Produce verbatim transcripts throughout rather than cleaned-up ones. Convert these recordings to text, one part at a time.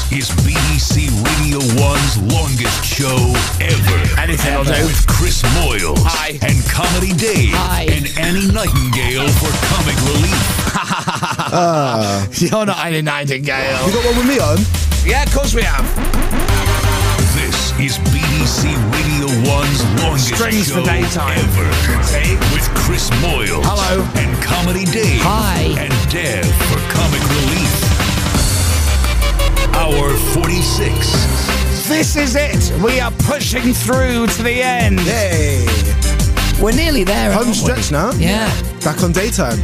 is B B C Radio one's longest show ever. Anything will do. With Chris Moyles. Hi. And Comedy Dave. Hi. And Annie Nightingale for comic relief. uh, You're not Annie Nightingale. You got one with me on? Yeah, of course we have. This is B B C Radio one's longest Strings show for daytime. ever. With Chris Moyles. Hello. And Comedy Dave. Hi. And Dev for comic relief. Hour forty-six. This is it. We are pushing through to the end. Hey. We're nearly there. Home aren't stretch we? now. Yeah. Back on daytime.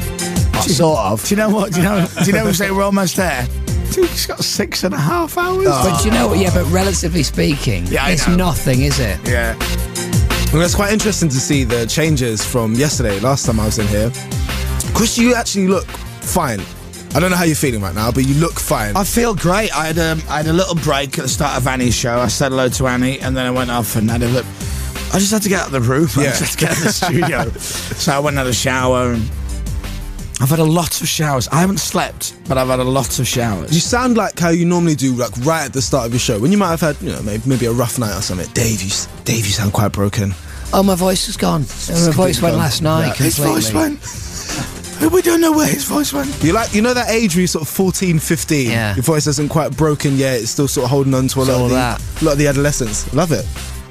Sort of. Do you know what? Do you know? Do you know? We say we're almost there. It's got six and a half hours. Oh. But do you know what? Yeah, but relatively speaking, Yeah, I it's know. nothing, is it? Yeah. Well, it's quite interesting to see the changes from yesterday, last time I was in here. Chris, you actually look fine. I don't know how you're feeling right now, but you look fine. I feel great. I had a, I had a little break at the start of Annie's show. I said hello to Annie, and then I went off and had a look. I just had to get out of the room. I Yeah. just had to get out of the studio. So I went and had a shower. And I've had a lot of showers. I haven't slept, but I've had a lot of showers. You sound like how you normally do, like right at the start of your show, when you might have had, you know, maybe, maybe a rough night or something. Dave, you, s- Dave, you sound quite broken. Oh, my voice is gone. My voice went gone. last night Yeah. his completely. voice went. We don't know where his voice went. You like, you know that age where you're sort of fourteen, fifteen, Yeah. your voice isn't quite broken yet, it's still sort of holding on to a It's lot all of, the, that. a lot of the adolescence. Love it.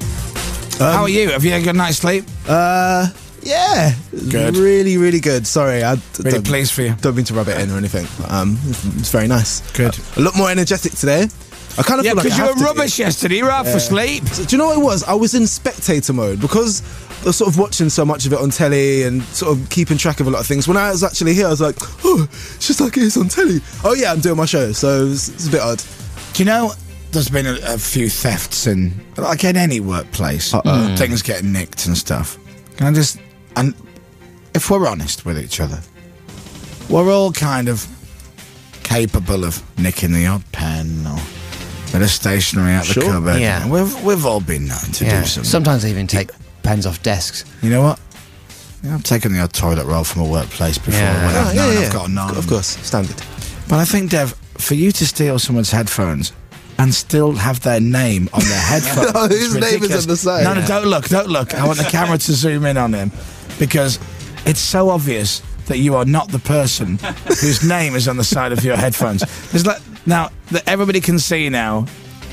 How are you? Have you had a good night's sleep? Uh, yeah. Good. Really, really good. Sorry, I d- Really don't, pleased for you. don't mean to rub it in or anything. But, um, it's very nice. Good. A lot more energetic today. I kind of Yeah, feel like because I you have were to rubbish be. yesterday. You were out for sleep. So, do you know what it was? I was in spectator mode because I was sort of watching so much of it on telly and sort of keeping track of a lot of things. When I was actually here, I was like, oh, it's just like it is on telly. Oh yeah, I'm doing my show, so it's, it's a bit odd. Do you know, there's been a, a few thefts in, like in any workplace, Uh-oh. things getting nicked and stuff. Can I just, and if we're honest with each other, we're all kind of capable of nicking the odd pen or a bit of stationery out Sure. the cupboard. Yeah. We've, we've all been known to Yeah. do something. Sometimes they even take pens off desks. You know what? Yeah, I've taken the odd toilet roll from a workplace before Yeah. when Ah, I've yeah, known yeah, I've got a known. of course, standard. But I think, Dev, for you to steal someone's headphones and still have their name on their headphones. No, it's his name is ridiculous. on the side. No, no, don't look, don't look. I want the camera to zoom in on him because it's so obvious that you are not the person whose name is on the side of your headphones. There's like, now, that everybody can see now.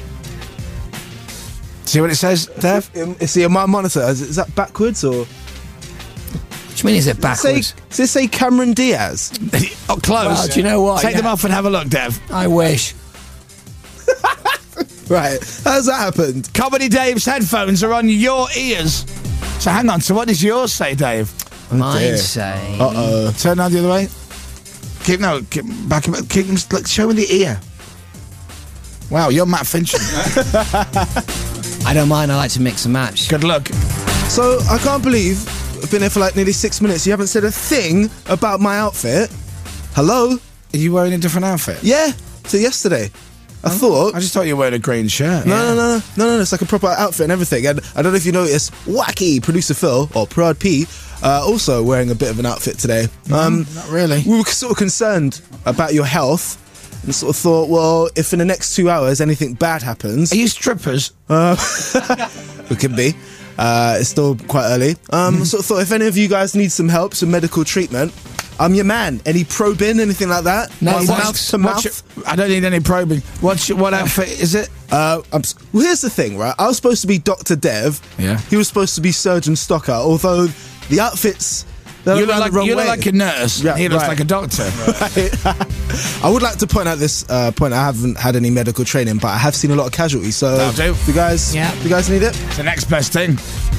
See what it says, Dev? Um, See, my monitor, is, is that backwards or? What do you mean, is it Say, backwards? does it say Cameron Diaz? Oh, close. Well, do you know what? Take Yeah. them off and have a look, Dev. I wish. Right, how's that happened? Comedy Dave's headphones are on your ears. So hang on, so what does yours say, Dave? Mine dear. say. Uh-oh. Turn around the other way. Keep no, keep back. Keep them. Look, show me the ear. Wow, you're Matt Finch. I don't mind. I like to mix and match. Good luck. So, I can't believe I've been here for like nearly six minutes. You haven't said a thing about my outfit. Hello? Are you wearing a different outfit? Yeah, to yesterday. I thought... I just thought you were wearing a green shirt. No, no, no, no, no, no, it's like a proper outfit and everything. And I don't know if you noticed, Wacky, producer Phil, or Prod P, uh, also wearing a bit of an outfit today. Um, Not really. we were sort of concerned about your health and sort of thought, well, if in the next two hours anything bad happens... Are you strippers? Uh, it could be. Uh, it's still quite early. Um, sort of thought if any of you guys need some help, some medical treatment, I'm your man. Any probing, anything like that? No, What, thanks. mouth to What's mouth? your- I don't need any probing. What's your, what outfit is it? Uh, I'm, s- well, here's the thing, right? I was supposed to be Doctor Dev. Yeah. He was supposed to be Surgeon Stocker, although the outfits... they're You look around like the wrong you look way. like a nurse. Yeah, he looks right. like a doctor. I would like to point out this uh, point. I haven't had any medical training, but I have seen a lot of casualties. So, That'll do. you guys, Yeah. you guys need it? It's the next best thing.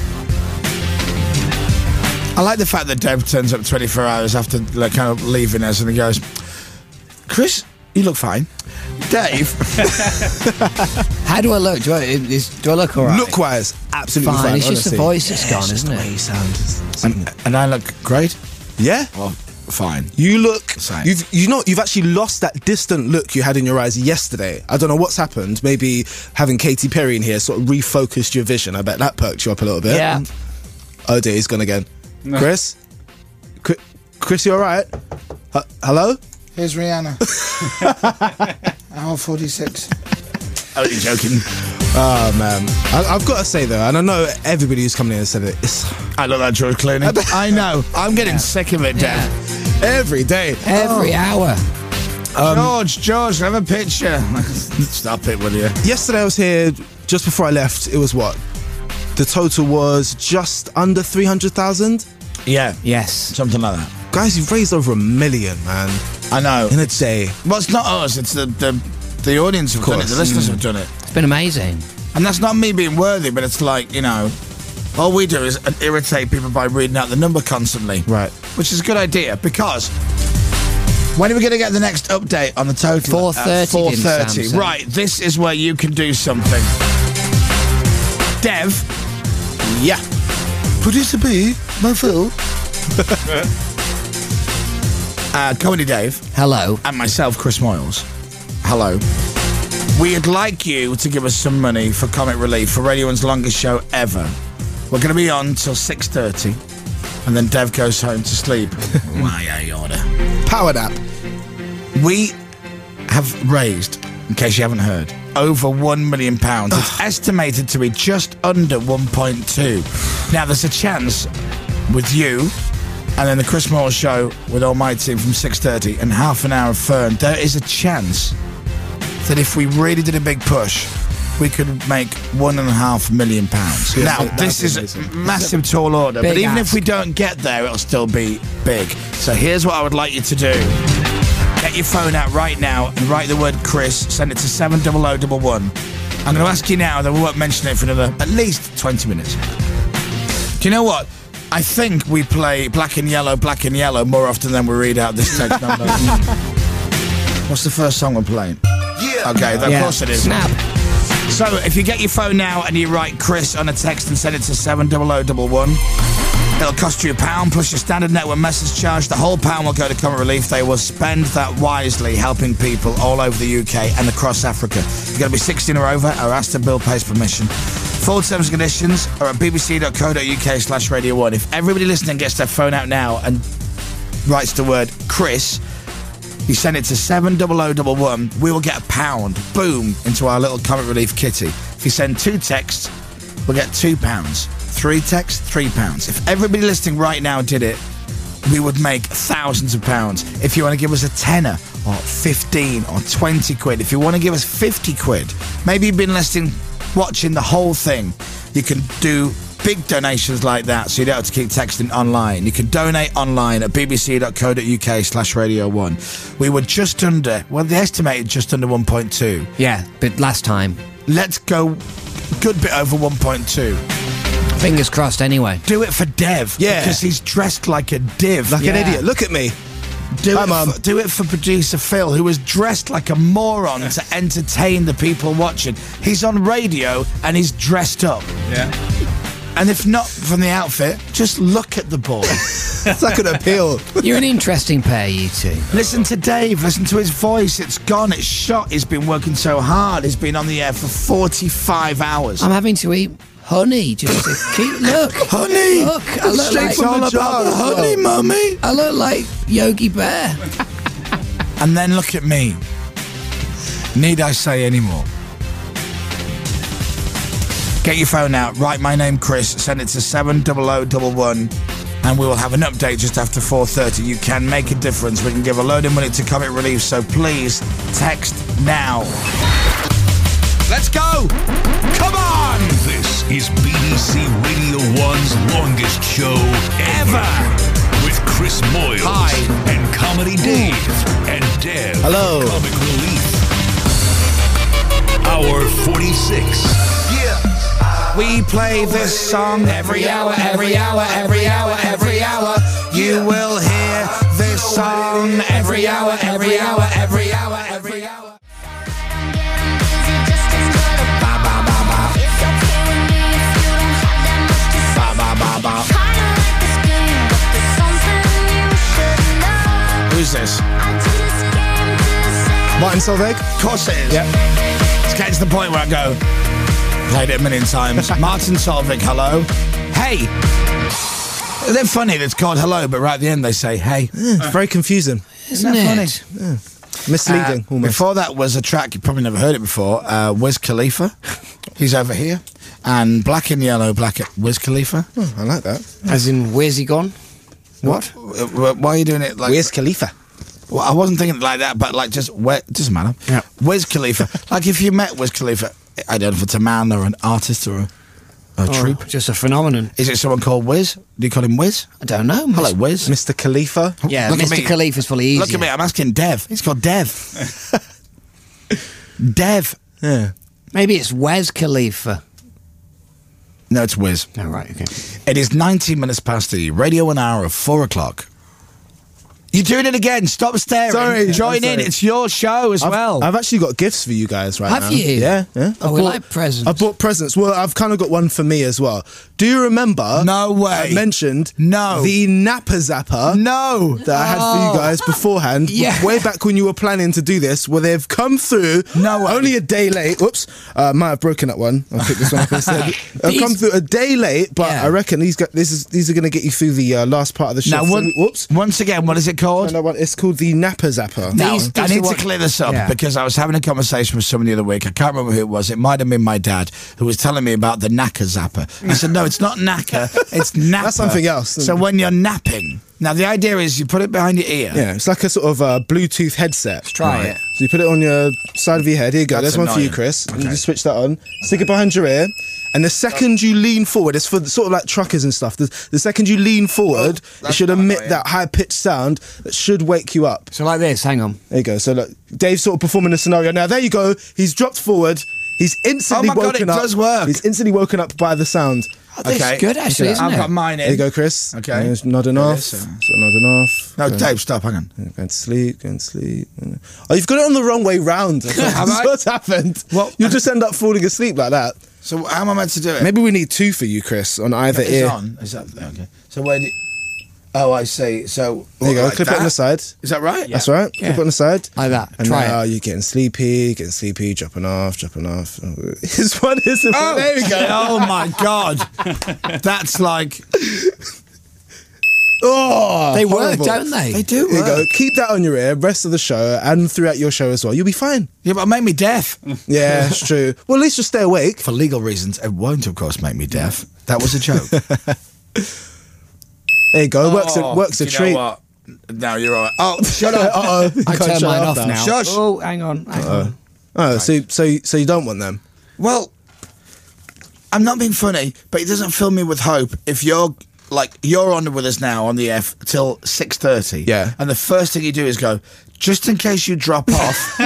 I like the fact that Dave turns up twenty-four hours after like, kind of leaving us and he goes, Chris, you look fine. Dave. How do I look? Do I, is, do I look all right? Look wise, absolutely fine. fine. It's just the honestly. voice that's gone, isn't The way it? you sound. and, and I look great. Yeah. Well, fine. You look. Same. You've you know you've actually lost that distant look you had in your eyes yesterday. I don't know what's happened. Maybe having Katy Perry in here sort of refocused your vision. I bet that perked you up a little bit. Yeah. Oh dear, he's gone again. Chris, Chris, Chris, you all right? H- hello? Here's Rihanna. Hour forty-six. Only joking. Oh man, I, I've got to say though, and I know everybody who's coming in and said it. It's I love that George Clooney. I know. I'm getting sick of it, Dad. every day. Every hour. George, George, have a picture. Stop it, will you? Yesterday I was here just before I left. It was what? The total was just under three hundred thousand. Yeah, Yes. something like that. Guys, you've raised over a million, man, I know. in a day. Well, it's not us. It's the the, the audience have done it. The listeners have done it. It's been amazing. And that's not me being worthy, but it's like, you know, all we do is irritate people by reading out the number constantly. Right. Which is a good idea, because when are we going to get the next update on the total? four thirty, four didn't thirty. Sam say? Right, this is where you can do something. Dev. Yeah. Producer B, my Phil. uh, Comedy Dave. Hello. And myself, Chris Moyles. Hello. We'd like you to give us some money for Comic Relief, for Radio One's longest show ever. We're going to be on till six thirty, and then Dev goes home to sleep. My order. Power nap. We have raised, in case you haven't heard, over one million pounds. It's estimated to be just under one point two. Now, there's a chance with you, and then the Chris Moore Show with all my team from six thirty and half an hour of Fern, there is a chance that if we really did a big push, we could make one and a half million pounds. Yeah, now, that'd this be is amazing. a massive tall order, but Big even ask. if we don't get there, it'll still be big. So here's what I would like you to do. Get your phone out right now and write the word Chris, send it to seven double oh double one. I'm going to ask you now, then we won't mention it for another at least twenty minutes. Do you know what? I think we play Black and Yellow, Black and Yellow more often than we read out this text number. What's the first song we're playing? Yeah. Okay, of Yeah. course it is. Snap. So if you get your phone now and you write Chris on a text and send it to seven double oh double one, it'll cost you a pound plus your standard network message charge. The whole pound will go to Comic Relief. They will spend that wisely, helping people all over the U K and across Africa. You've got to be sixteen or over or ask the bill pays permission. Full terms and conditions are at bbc.co.uk slash radio one. If everybody listening gets their phone out now and writes the word Chris, you send it to seven double oh double one, we will get a pound, boom, into our little Comic Relief kitty. If you send two texts, we'll get two pounds. Three texts, three pounds. If everybody listening right now did it, we would make thousands of pounds. If you want to give us a tenner, or fifteen, or twenty quid, if you want to give us fifty quid, maybe you've been listening, watching the whole thing, you can do big donations like that, so you don't have to keep texting online. You can donate online at bbc.co.uk slash radio one. We were just under, well, they estimated just under one point two. Yeah, but last time. Let's go good bit over one point two. Fingers crossed anyway. Do it for Dev. Yeah. Because he's dressed like a div. Like an Yeah. idiot. Look at me. Do Hi, it, Mum. for, do it for producer Phil, who was dressed like a moron to entertain the people watching. He's on radio and he's dressed up. Yeah. And if not from the outfit, just look at the boy. It's like an appeal. You're an interesting pair, you two. Listen to Dave, listen to his voice. It's gone, it's shot. He's been working so hard. He's been on the air for forty-five hours. I'm having to eat honey just to keep. Look. Honey! Look, I look Straight like, from all about the honey, mummy. I look like Yogi Bear. And then look at me. Need I say any more? Get your phone out, write my name Chris, send it to seven double oh double one, and we will have an update just after four thirty. You can make a difference. We can give a load of money to Comic Relief, so please text now. Let's go! Come on! This is B B C Radio one's longest show ever. With Chris Moyles Hi. and Comedy Dave and Dev. Hello. Comic Relief. Hour forty-six. We play this song every hour, every hour, every hour, every hour. You will hear this song every hour, every hour, every hour, every hour. Ba ba ba ba. Ba ba ba ba. Who's this? Martin Solveig? Of course it is. Yep. It's getting to the point where I go, played it a million times. Martin Solveig, hello. Hey. They're funny that it's called hello, but right at the end they say hey. It's very confusing. Isn't that it? funny? Misleading, Uh, almost. before that was a track, you probably never heard it before, uh, Wiz Khalifa. He's over here. And Black and Yellow, Black Wiz Khalifa. Oh, I like that. As in, where's he gone? What? Why are you doing it like... Where's Khalifa? Well, I wasn't thinking like that, but like just... Where, doesn't matter. Yeah. Wiz Khalifa. Like if you met Wiz Khalifa, I don't know if it's a man or an artist or a, a Oh, troupe. just a phenomenon. Is it someone called Wiz? Do you call him Wiz? I don't know. Hello, Wiz. Mister Khalifa? Yeah, Look at Mister me. Khalifa's fully easy. Look at me, I'm asking Dev. He's called Dev. Dev. Yeah. Maybe it's Wes Khalifa. No, it's Wiz. Oh, right, okay. It is nineteen minutes past the radio one hour of four o'clock. You're doing it again. Stop staring. Sorry, Join I'm sorry. in. It's your show as I've, well. I've actually got gifts for you guys right Have now. you? Yeah, yeah. Oh, I've we bought- like presents. I bought presents. Well, I've kind of got one for me as well. Do you remember? No way. I mentioned No. the Napa Zapper no. that I had for you guys beforehand, Yeah. way back when you were planning to do this, where they've come through. No way. Only a day late. Whoops, uh, might have broken that one. I'll pick this one up instead. They've These- come through a day late, but Yeah. I reckon these got, this is these are going to get you through the uh, last part of the show. Now, So, one, whoops. once again, what is it called? Another one. It's called the Napa Zapper. Now, These- I these need are to what- clear this up Yeah. because I was having a conversation with someone the other week. I can't remember who it was. It might have been my dad who was telling me about the knacker zapper. I said, no, it's not knacker, it's napper. That's something else. So when you're napping, now the idea is you put it behind your ear. Yeah, it's like a sort of uh, Bluetooth headset. Let's try it. So you put it on your side of your head. Here you go. That's There's one for you, annoying. Chris. And you Okay. just switch that on. Stick it behind your ear. And the second you lean forward, it's for the, sort of like truckers and stuff. The, the second you lean forward, it that's should not emit annoying. that high pitched sound that should wake you up. So like this, hang on. There you go. So look, Dave's sort of performing the scenario. Now there you go. He's dropped forward. He's instantly Oh my God, woken it up. does work. He's instantly woken up by the sound. Oh, that's Okay. good, actually, isn't I've it? got mine in. There you go, Chris. Okay. He's nodding There it off. is, Sort sir. of nodding off. No, Going- Dave, stop. Hang on. Going to sleep, going to sleep. Oh, you've got it on the wrong way round. Have That's I? what's happened. Well- You'll just end up falling asleep like that. So how am I meant to do it? Maybe we need two for you, Chris, on either it's ear. on. Is that okay? So where do you... Oh, I see. So There you go. like Clip it that? on the side. Is that right? That's right. Yeah. Clip it on the side. Like that. And Try now it. you're getting sleepy, getting sleepy, dropping off, dropping off. His one is. Oh, there we go. Oh my God, that's like Oh, They work, horrible. don't they? they do. There you go. work. Keep that on your ear, rest of the show, and throughout your show as well. You'll be fine. Yeah, but it made me deaf. Yeah, it's true. Well, at least you'll stay awake. For legal reasons, it won't, of course, make me deaf. That was a joke. There you go. Works. Oh, a, works a do you treat. know what? No, you're all right. Oh, shut up. Uh oh. I turn mine off now. Shush. Oh, hang on. Hang on. Oh, so so so you don't want them? Well, I'm not being funny, but it doesn't fill me with hope if you're like you're on with us now on the F till six thirty. Yeah. And the first thing you do is go, just in case you drop off.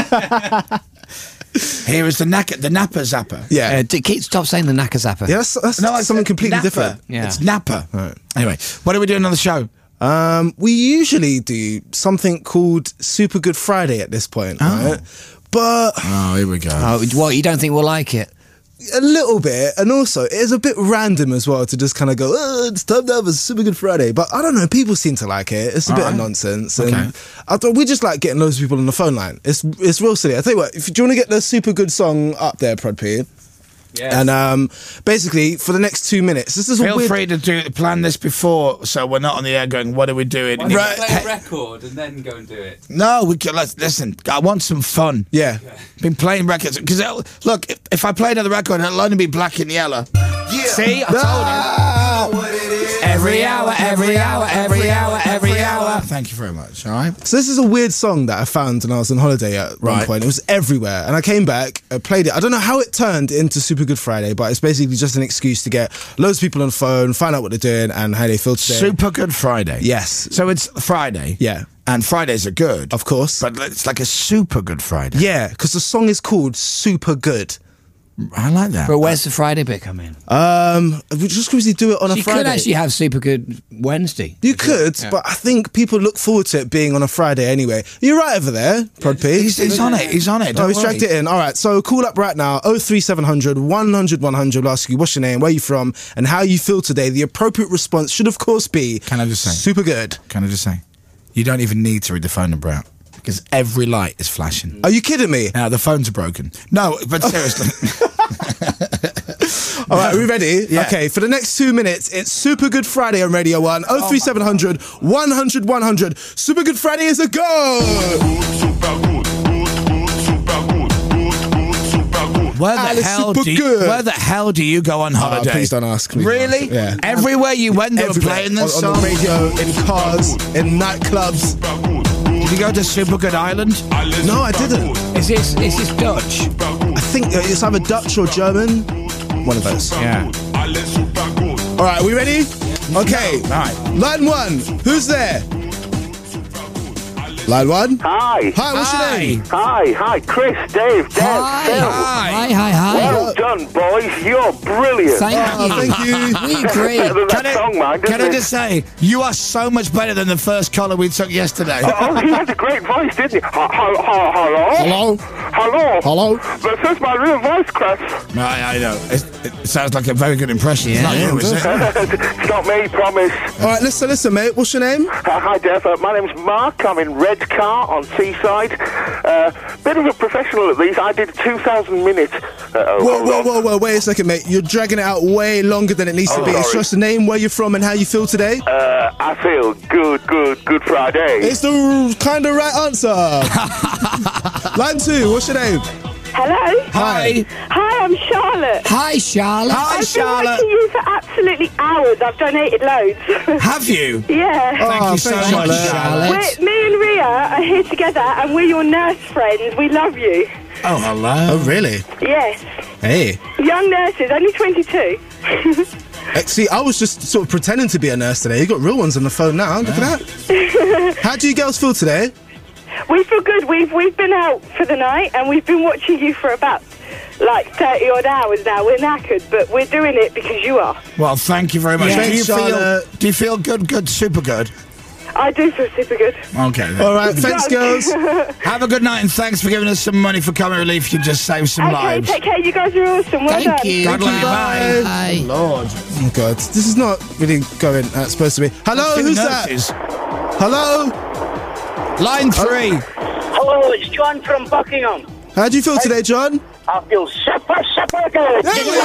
Here is the nap the Napa Zapper. Yeah. Uh, d- keep, stop saying the knacker zapper. Yeah, that's, that's No, I something said completely Napa. different. Yeah. It's Napa. Right. Anyway, what are we doing on the show? Um, we usually do something called Super Good Friday at this point, right? But Oh, here we go. Oh, what, you don't think we'll like it? a little bit, and also it is a bit random as well to just kind of go, oh, it's time to have a Super Good Friday. But I don't know, people seem to like it. It's a bit Alright. of nonsense. Okay. And I thought we just like getting loads of people on the phone line. It's it's real silly. I tell you what, if do you want to get the Super Good song up there, Prod P? Yeah. And um, basically, for the next two minutes, this is a Feel weird. free to do plan this before, so we're not on the air going, "What are we doing?" Why don't Right. you play a record and then go and do it? No, we can. Let's listen. I want some fun. Yeah. Been playing records because look, if, if I play another record, it'll only be black and yellow. Yeah. See, I told you. Every hour, every hour, every hour, every hour. Thank you very much. All right. So this is a weird song that I found when I was on holiday at one Right. point. It was everywhere, and I came back, I played it. I don't know how it turned into Super Good Friday, but it's basically just an excuse to get loads of people on the phone, find out what they're doing and how they feel today. Super Good Friday. Yes. So it's Friday. Yeah. And Fridays are good, Of course. but it's like a Super Good Friday. Yeah, because the song is called Super Good. I like that. But where's the Friday bit come in? Um, we just because you do it on a You Friday. could actually have Super Good Wednesday. you could, but I think people look forward to it being on a Friday anyway. You're right over there, Prod P. He's, he's on it. He's on it. Oh, Don't he's worry. dragged it in. All right, so call up right now, oh three seven hundred, one hundred, one hundred. We'll ask you what's your name, where you from, and how you feel today. The appropriate response should, of course, be Can I just say? super good. Can I just say? You don't even need to read the phone number out because every light is flashing. Are you kidding me? Now, the phones are broken. No, but seriously. All right, are we ready? Yeah. Okay, for the next two minutes, it's Super Good Friday on Radio one. oh three seven hundred, one hundred, one hundred. Super Good Friday is a go! Super good. Where the Alice hell super do you, good. Where the hell do you go on holiday? Oh, please don't ask. Please don't Really? ask. Yeah. Everywhere you went, they were Everywhere. playing this on, song. on the radio, in cars, in nightclubs. Did you go to Supergood Island? No, I didn't. Is this is this Dutch? I think uh, it's either Dutch or German. One of those. Yeah. All right, are we ready? Okay. All right. Line one. Who's there? Line one. Hi. Hi, what's your Hi. name? Hi, hi, Chris, Dave, Dev, Hi, Phil. hi, hi, hi. Well done, boys. You're brilliant. Thank Oh, you. thank you. We agree. Better than Can that I, song, man, can I doesn't it? just say, you are so much better than the first caller we took yesterday. Oh, he had a great voice, didn't he? Ha- ha- ha- Hello? Hello. Hello? Hello. But that's my real voice, Chris. No, I, I know. It, it sounds like a very good impression. It's Yeah. not you, is it? It's not me, promise. All right, listen, listen, mate. What's your name? Uh, hi, Dev. Uh, my name's Mark. I'm in Redcar on Seaside. Uh, bit of a professional at these. I did two thousand minutes. Uh, Whoa, whoa, whoa, whoa. Wait a second, mate. You're dragging it out way longer than it needs to Oh, be. It's sorry. just the name, where you're from, and how you feel today. Uh, I feel good, good, good Friday. It's the kind of right answer. Line two. What's your name? Hello. Hi. Hi, I'm Charlotte. Hi, Charlotte. Hi, I've Charlotte. been watching you for absolutely hours. I've donated loads. Have you? yeah. Thank Oh, you so thanks, much, Charlotte. Charlotte. We're, me and Ria are here together, and we're your nurse friends. We love you. Oh, hello. Oh, really? Yes. Hey. Young nurses, only twenty-two. Uh, See, I was just sort of pretending to be a nurse today. You got real ones on the phone now. Look at that. How do you girls feel today? We feel good. We've we've been out for the night, and we've been watching you for about like thirty odd hours now. We're knackered, but we're doing it because you are. Well, thank you very much. Yeah. Do you Thanks, Charlotte. feel? Do you feel good? Good, super good. I do feel super good. Okay. Then. All right, thanks, girls. Have a good night, and thanks for giving us some money for Comic Relief. You just saved some Okay, lives. take care. You guys are awesome. Well Thank done. you. God love you. Bye. Bye. Lord. Oh, God. This is not really going how it's supposed to be. Hello, who's that? Nurses. Hello? Line three. Hello, it's John from Buckingham. How do you feel today, John? I feel super, super good.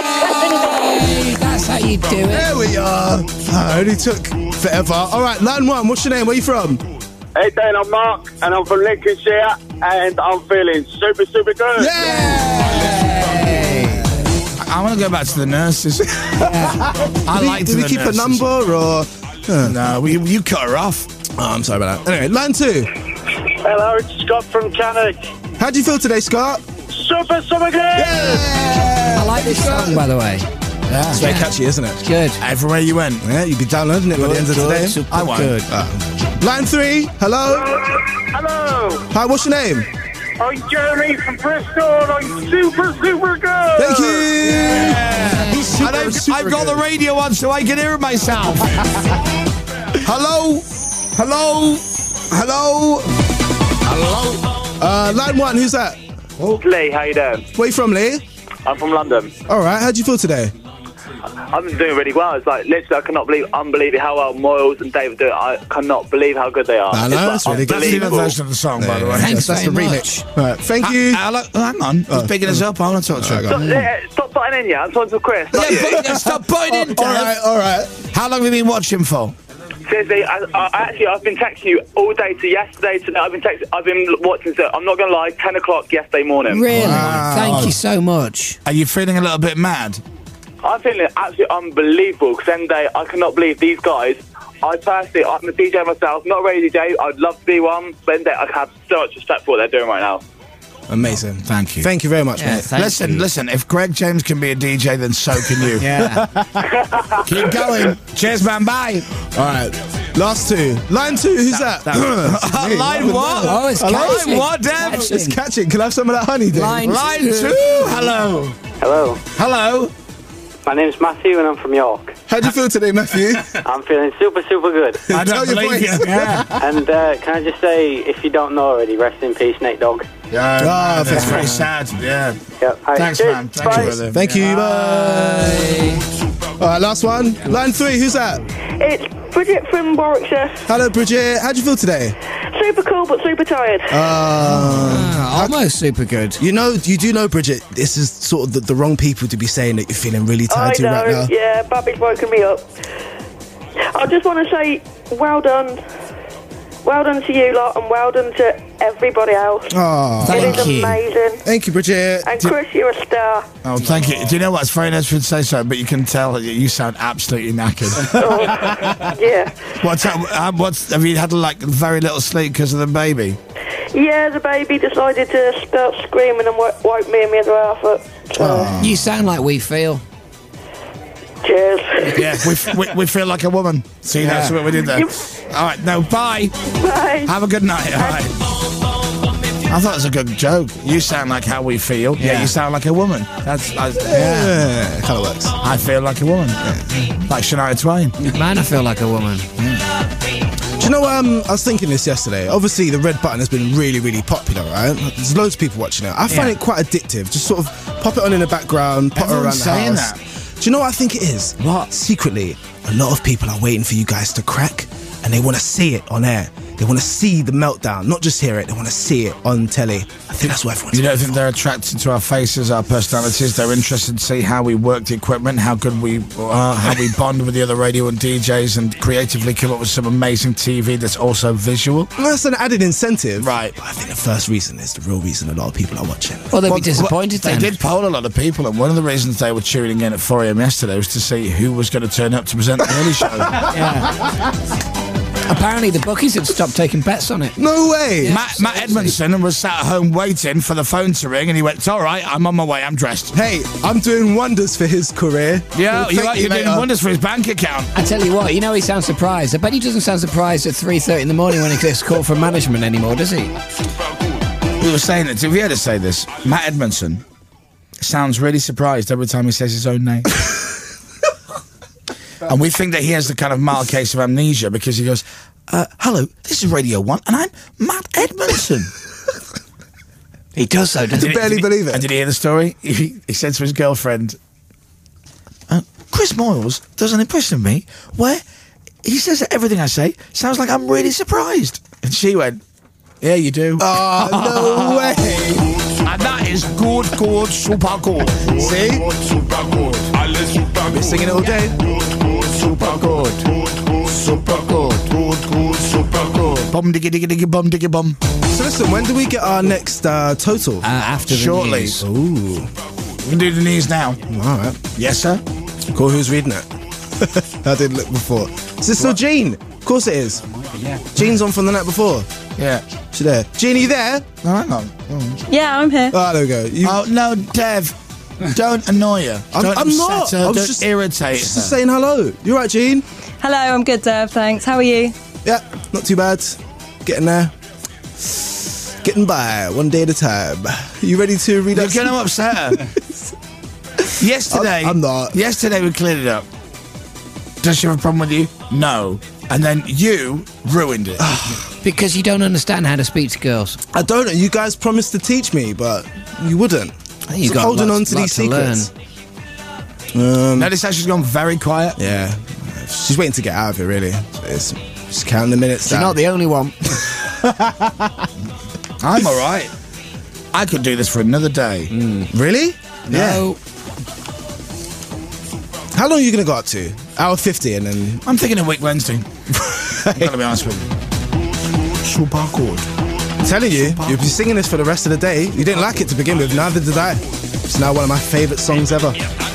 Hey, that's how you do it. There we are. Oh, it only took forever. All right, line one. What's your name? Where you from? Hey, Dan, I'm Mark, and I'm from Lincolnshire, and I'm feeling super, super good. Yeah! I want to go back to the nurses. I Did, like he, did the he keep nurses. a number or? Huh. No, we, you cut her off. Oh, I'm sorry about that. Anyway, line two. Hello, it's Scott from Cannock. How do you feel today, Scott? Super, super good. I like this song, by the way. Yeah. It's very catchy, isn't it? Good. Everywhere you went. Yeah, you'd be downloading it by the end of the day. Super I won't. good. Uh, line three. Hello. Hello, Hi, what's your name? I'm Jeremy from Bristol, and I'm super, super good. Thank you. And Super, I've, super I've got good. the radio on so I can hear it myself. Hello? Hello? Hello? Hello? Uh, line one, who's that? Lee, how you doing? Where you from, Lee? I'm from London. All right, how do you feel today? I'm doing really well. It's like, literally, I cannot believe, unbelievable how well Moyles and David do it. I cannot believe how good they are. I know, it's it's really good. That's the unbelievable. version of the song, by the way. Thanks That's the very remix. much. All right, thank you. Hello? Oh, hang on. He's picking us up. I want to talk to him. Stop, yeah, stop butting in, yeah? I'm talking to Chris. Not Yeah, you. but- stop putting in, All right, all right. How long have you been watching for? Seriously, I, I, actually, I've been texting you all day to yesterday to I've been texting, I've been watching. So I'm not gonna lie, ten o'clock yesterday morning. Really? Wow. Thank you so much. Are you feeling a little bit mad? I'm feeling absolutely unbelievable because then they, I cannot believe these guys. I personally, I'm a D J myself, not a radio D J. I'd love to be one, but then they, I have so much respect for what they're doing right now. Amazing. Thank you. Thank you very much, Yeah, mate. thank listen, you. listen. If Greg James can be a D J, then so can you. Yeah. Keep going. Cheers, man. Bye. All right, last two. Line two, who's that? This is me. Line what? Oh, it's Hello? catching. Line what, Dev? Catching. It's catching. Can I have some of that honey, Dave? Line Line two. two. Hello. Hello, Hello. my name's Matthew and I'm from York. How do you feel today, Matthew? I'm feeling super, super good. I Tell don't your believe voice. you. Yeah. And uh, can I just say, if you don't know already, rest in peace, Nate Dogg. Yeah. Ah, That's thank you. very sad. Yeah. Yep. Hi. Thanks, Cheers. man. Thank Bye. you, brother. Thank you. Bye. All right, last one. Line three, who's that? It's Bridget from Warwickshire. Hello, Bridget. How do you feel today? Super cool, but super tired. Uh, Ah, almost super good. you know, you do know, Bridget, this is sort of the, the wrong people to be saying that you're feeling really I tired to know, right now. yeah, Bobby's woken me up. I just want to say, well done. well done to you lot, and well done to everybody else. Oh, it is thank you. amazing. Thank you, Bridget. And Chris, you're a star. oh, thank you. Do you know what? It's very nice for you to say so, but you can tell that you sound absolutely knackered. Oh, yeah. What's that, uh, what's have you had like very little sleep because of the baby? Yeah, the baby decided to start screaming and wo- woke me and my other half up. So, You sound like we feel. cheers. Yeah, we, f- we we feel like a woman. See, that's what we did there. You- All right, no, bye. Bye. Have a good night. All right. I thought it was a good joke. You sound like how we feel. Yeah, Yeah. you sound like a woman. That's, that's Yeah, kind of works. I feel like a woman. Like Shania Twain. Man, I feel like a woman. Do you know, um, I was thinking this yesterday. Obviously, the red button has been really, really popular, right? There's loads of people watching it. I find Yeah. it quite addictive. Just sort of pop it on in the background, pop it around Everyone's the saying house. that. Do you know what I think it is? What? Secretly, a lot of people are waiting for you guys to crack, and they want to see it on air. They want to see the meltdown, not just hear it. They want to see it on telly. I think that's what everyone's. You don't think they're attracted to our faces, our personalities? They're interested to see how we work the equipment, how good we are, how we bond with the other radio and D Js, and creatively come up with some amazing T V that's also visual. Well, that's an added incentive, Right. But I think the first reason is the real reason a lot of people are watching. Well, they'd Well, be disappointed They then. did poll a lot of people, and one of the reasons they were tuning in at four a.m. yesterday was to see who was going to turn up to present the early show. Yeah. Apparently, the bookies had stopped taking bets on it. No way. Matt, Matt Edmondson was sat at home waiting for the phone to ring, and he went, "It's all right, I'm on my way, I'm dressed." Hey, I'm doing wonders for his career. Yeah, Thank you are, you you're doing later. wonders for his bank account. I tell you what, you know he sounds surprised. I bet he doesn't sound surprised at three thirty in the morning when he gets called from management anymore, does he? We were saying that, have you heard us say this? Matt Edmondson sounds really surprised every time he says his own name. And we think that he has the kind of mild case of amnesia because he goes, uh, hello, this is Radio one, and I'm Matt Edmondson. He does so, doesn't I he? barely Did he- believe it. And did he hear the story? He, he said to his girlfriend, uh, Chris Moyles does an impression of me where he says that everything I say sounds like I'm really surprised. And she went, yeah, you do. Oh, no way. And that is good, good, super good. See? Been singing it all day. Super good. Super good. Good, good, super good. Bum diggy diggy diggy bum diggy bum. So listen, when do we get our next uh, total? Uh, after the Shortly. news. Ooh. We can do the news now. All right. Yes, sir. Cool, who's reading it? I didn't look before. Is this still Jean? Of course it is. Yeah. Jean's on from the night before. Yeah. She's there. Jean, are you there? Oh, hang on. Yeah, I'm here. Oh, there we go. You, Oh, no, Dev. Don't annoy her. I'm, Don't I'm upset not. her. I was Don't just irritate just her. saying hello. You right, Jean? Hello, I'm good, Dev. Thanks. How are you? Yeah, not too bad. Getting there. Getting by, one day at a time. You ready to read You're out? going to upset her. Yesterday, I'm- I'm not. Yesterday we cleared it up. Does she have a problem with you? No. And then you ruined it. Because you don't understand how to speak to girls. I don't know. You guys promised to teach me, but you wouldn't. think you've So got holding lots- on to these lots to secrets. Um, Notice how she's gone very quiet. yeah, she's waiting to get out of it. Really, it's just counting the minutes. She's down. not the only one. I'm all right. I could do this for another day. Really? No. How long are you going to go up to? Hour fifty, and then I'm thinking a week Wednesday. I'm going to be honest with you. Super good. I'm telling you, you'll be singing this for the rest of the day. You didn't like it to begin with, neither did I. It's now one of my favourite songs ever.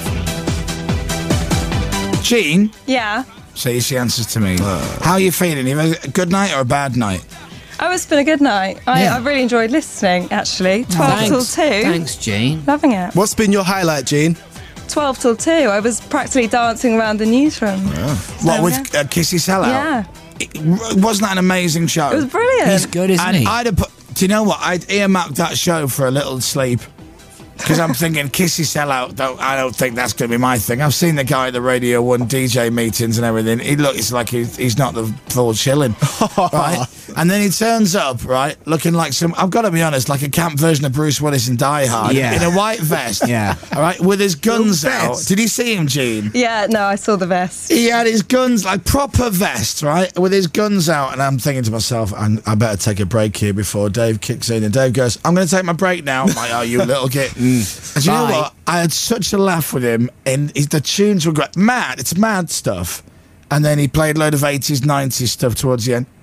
Jean, Yeah. see, she answers to me. How are you feeling? You had a good night or a bad night? Oh, it's been a good night. I, Yeah. I really enjoyed listening, actually. twelve till Thanks. two. Thanks, Jean. Loving it. What's been your highlight, Jean? twelve till two. I was practically dancing around the newsroom. What, with yeah. uh, Kissy Sellout? Yeah. It, wasn't that an amazing show? It was brilliant. He's good, isn't And he? I'd have put, do you know what? I'd earmarked that show for a little sleep. Because I'm thinking, Kissy Sellout, don't, I don't think that's going to be my thing. I've seen the guy at the Radio one D J meetings and everything. He looks like he's, he's not the full chilling. Right? And then he turns up, right, looking like some, I've got to be honest, like a camp version of Bruce Willis in Die Hard. Yeah. In a white vest. Yeah. All right, with his guns Little out. vest. Did you see him, Gene? Yeah, no, I saw the vest. He had his guns, like proper vest, right, with his guns out, and I'm thinking to myself, I'm, I better take a break here before Dave kicks in. And Dave goes, I'm going to take my break now. I'm like, oh, you little git. And you know Bye. what? I had such a laugh with him, and his, the tunes were great. Mad, it's mad stuff. And then he played a load of eighties, nineties stuff towards the end.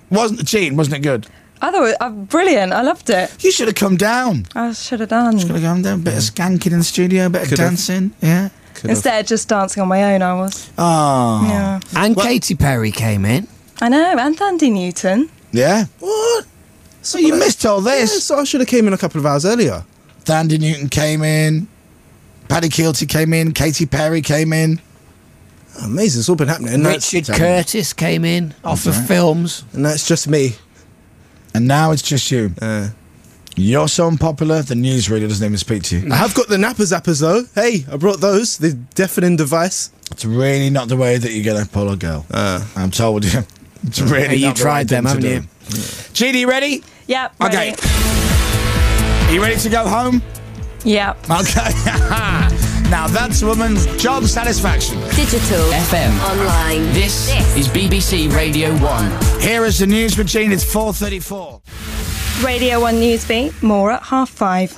Wasn't Gene? Wasn't it good? I thought it was uh, brilliant. I loved it. You should have come down. I should have done. Should have come down. Bit of skanking in the studio, bit of Could've. dancing. Yeah. Could've. Instead of just dancing on my own, I was. Oh. Yeah. And Katy Perry came in. I know, and Thandie Newton. Yeah. What? So you missed all Yeah, this. so I should have came in a couple of hours earlier. Thandie Newton came in. Paddy Keelty came in. Katy Perry came in. Oh, amazing, it's all been happening. And that's, Richard Curtis came in off of right. films. and that's just me. And now it's just you. Uh, You're so unpopular, the news really doesn't even speak to you. I have got the Napper Zappers though. Hey, I brought those. The deafening device. It's really not the way that you're going to pull a girl. Uh. I'm told you. It's really Hey, you not the tried right them, thing to haven't do. Genie, you ready? Yep. Okay. ready. Are you ready to go home? Yep. Okay. Now that's a woman's job satisfaction. Digital. F M. Online. This is B B C Radio one. Here is the news with Gene. It's four thirty-four. Radio one Newsbeat. More at half five.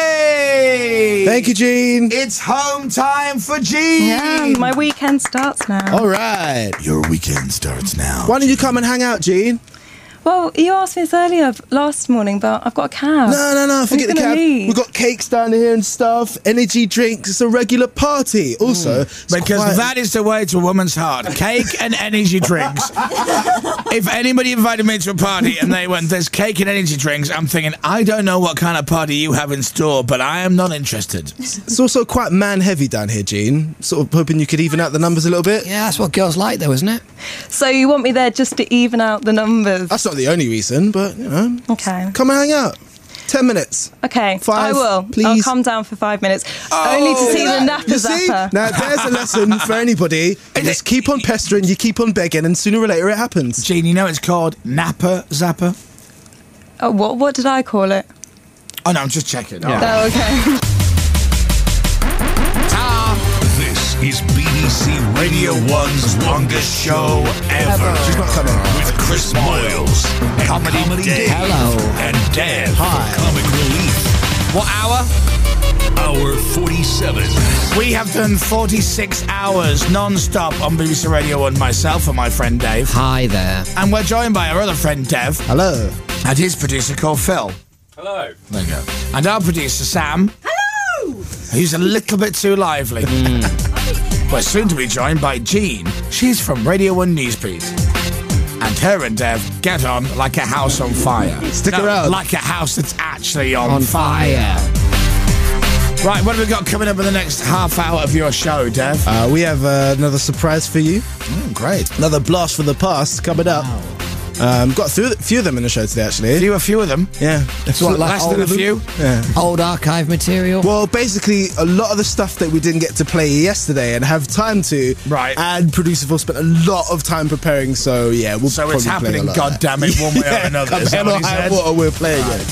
Yay! Thank you, Gene. It's home time for Gene. Yeah, my weekend starts now. All right. Your weekend starts now. Why don't you come and hang out, Gene? Well, you asked me this earlier last morning, but I've got a cab. No, no, no. Forget the gonna cab. leave? We've got cakes down here and stuff. Energy drinks. It's a regular party. Also, it's Because quite- that is the way to a woman's heart. Cake and energy drinks. If anybody invited me to a party and they went, there's cake and energy drinks, I'm thinking, I don't know what kind of party you have in store, but I am not interested. It's also quite man-heavy down here, Gene. Sort of hoping you could even out the numbers a little bit. Yeah, that's what girls like, though, isn't it? So you want me there just to even out the numbers? That's not the only reason, but, you know. Okay. Come and hang out. Ten minutes. Okay, Five, I will. please. I'll come down for five minutes. Only to see the Napper You see? Zapper. Now, there's a lesson for anybody. You just keep on pestering, you keep on begging, and sooner or later it happens. Gene, you know it's called Napper Zapper? Oh, what, what did I call it? Oh, no, I'm just checking. Oh. Oh, okay. This is B B C Radio one's longest show ever. She's not coming. With Chris Moyles, and Comedy, Dave, Hello. and Dev Hi. for Comic Relief. What hour? Hour forty-seven. We have done forty-six hours non-stop on B B C Radio one, myself and my friend Dave. Hi there. And we're joined by our other friend Dev Hello. and his producer called Phil. Hello. There you go. And our producer Sam. Hello! Who's a little bit too lively. We're soon to be joined by Jean. She's from Radio one Newsbeat. And her and Dev get on like a house on fire. Stick No, around. Like a house that's actually on, On fire. fire. Right, what have we got coming up in the next half hour of your show, Dev? Uh, we have uh, another surprise for you. Mm, great. Another blast from the past coming up. Um, got a few, few of them in the show today, actually. Do a few of them. Yeah. It's what, like Less all than a of them? few. Yeah. Old archive material. Well, basically, a lot of the stuff that we didn't get to play yesterday and have time to. Right. And producer Phil spent a lot of time preparing, so yeah, we'll So probably it's play happening, a lot of that. God damn it, one way or another. Come Is that hell what or he high said? water, we're playing it,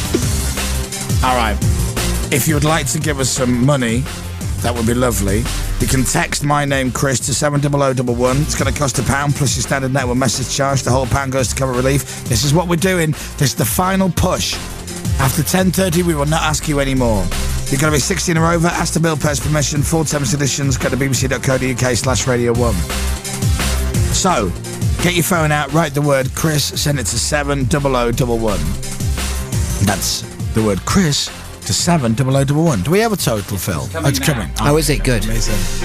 yeah. All right. If you would like to give us some money, that would be lovely. You can text my name, Chris, to seven double oh double one. It's going to cost a pound plus your standard network message charge. The whole pound goes to Comic Relief. This is what we're doing. This is the final push. After ten thirty, we will not ask you anymore. You're going to be sixteen or over. Ask the bill, pays permission. Full terms and conditions. Go to bbc.co.uk slash radio one. So, get your phone out, write the word Chris, send it to seven double oh double one. That's the word Chris to seven double oh double one. Do we have a total, Phil? coming Oh, it's now. coming. How is it good?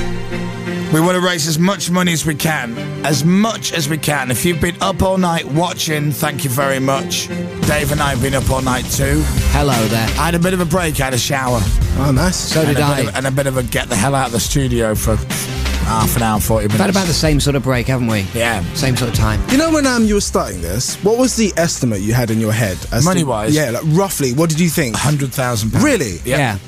We want to raise as much money as we can. As much as we can. If you've been up all night watching, thank you very much. Dave and I have been up all night too. Hello there. I had a bit of a break, I had a shower. Oh, nice. So and did a I. bit of, and a bit of a get the hell out of the studio for half an hour, forty minutes. We've had about the same sort of break, haven't we? Yeah. Same sort of time. You know when um, you were starting this, what was the estimate you had in your head? as to- Money-wise? Yeah, like roughly, what did you think? one hundred thousand pounds. Really? Yeah.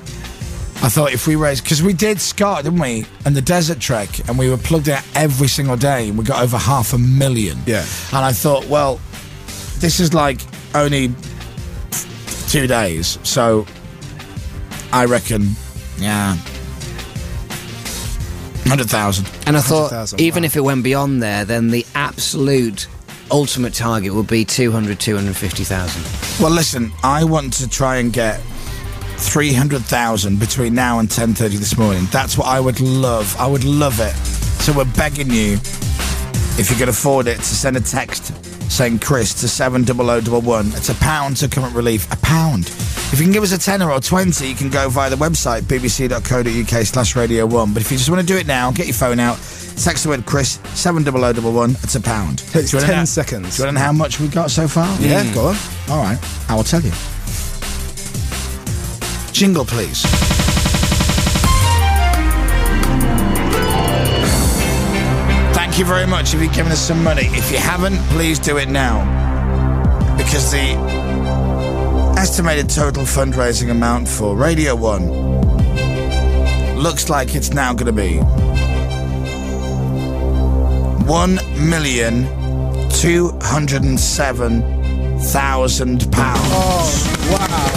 I thought if we raised, because we did Scott, didn't we? And the Desert Trek, and we were plugged out every single day, and we got over half a million. Yeah. And I thought, well, this is like only two days, so I reckon, yeah, one hundred thousand. And I thought, one hundred thousand, even wow. if it went beyond there, then the absolute ultimate target would be two hundred, two hundred fifty thousand. Well, listen, I want to try and get three hundred thousand between now and ten thirty this morning. That's what I would love. I would love it. So we're begging you, if you can afford it, to send a text saying Chris to seven double oh double one. It's a pound to current relief. A pound. If you can give us a tenner or twenty, you can go via the website, bbc.co.uk slash radio one. But if you just want to do it now, get your phone out, text the word Chris, seven double oh double one. It's a pound. Takes Do you wanna ten know- seconds. Do you want to know how much we got so far? Yeah, go on. All right, I will tell you. Jingle, please. Thank you very much if you've given us some money. If you haven't, please do it now. Because the estimated total fundraising amount for Radio one looks like it's now going to be one million two hundred seven thousand pounds. Oh, wow.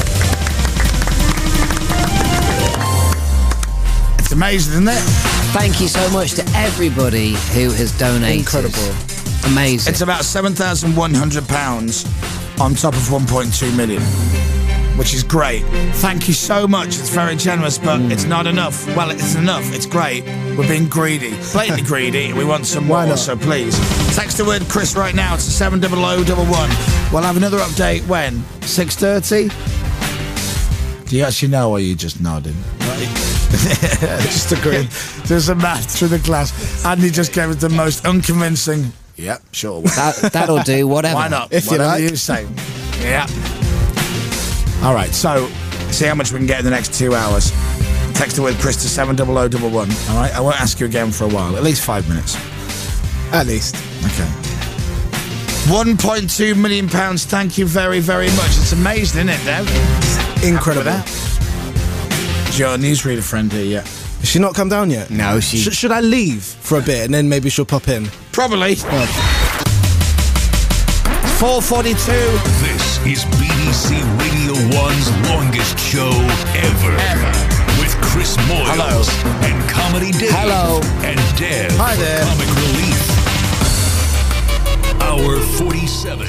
It's amazing, isn't it? Thank you so much to everybody who has donated. Incredible. Amazing. It's about seven thousand one hundred pounds on top of one point two million, which is great. Thank you so much. It's very generous, but Mm. it's not enough. Well, it's enough. It's great. We're being greedy. Blatantly greedy, and we want some Why more, not? so please. Text the word Chris right now to seven double oh double one. We'll have another update when? six thirty? Do you actually know, or are you just nodding? Just agreeing. There's a math through the class. Andy just gave us the most unconvincing. Yep, sure. That, that'll do, whatever. Why not? If you Whatever like. you say. Yeah. All right, so see how much we can get in the next two hours. Text the word Chris to seven double oh double one. All right, I won't ask you again for a while. At least five minutes. At least. Okay. one point two million pounds. Thank you very, very much. It's amazing, isn't it, Dev? Incredible. Happy with that? Is your newsreader friend here yet? Has she not come down yet? No, she... Sh- should I leave for a bit and then maybe she'll pop in? Probably. four forty-two. This is B B C Radio one's longest show ever. Ever. With Chris Moyles Hello. and Comedy Dave. Hello. And Dev Hi for there. Comic Relief. Hour forty-seven.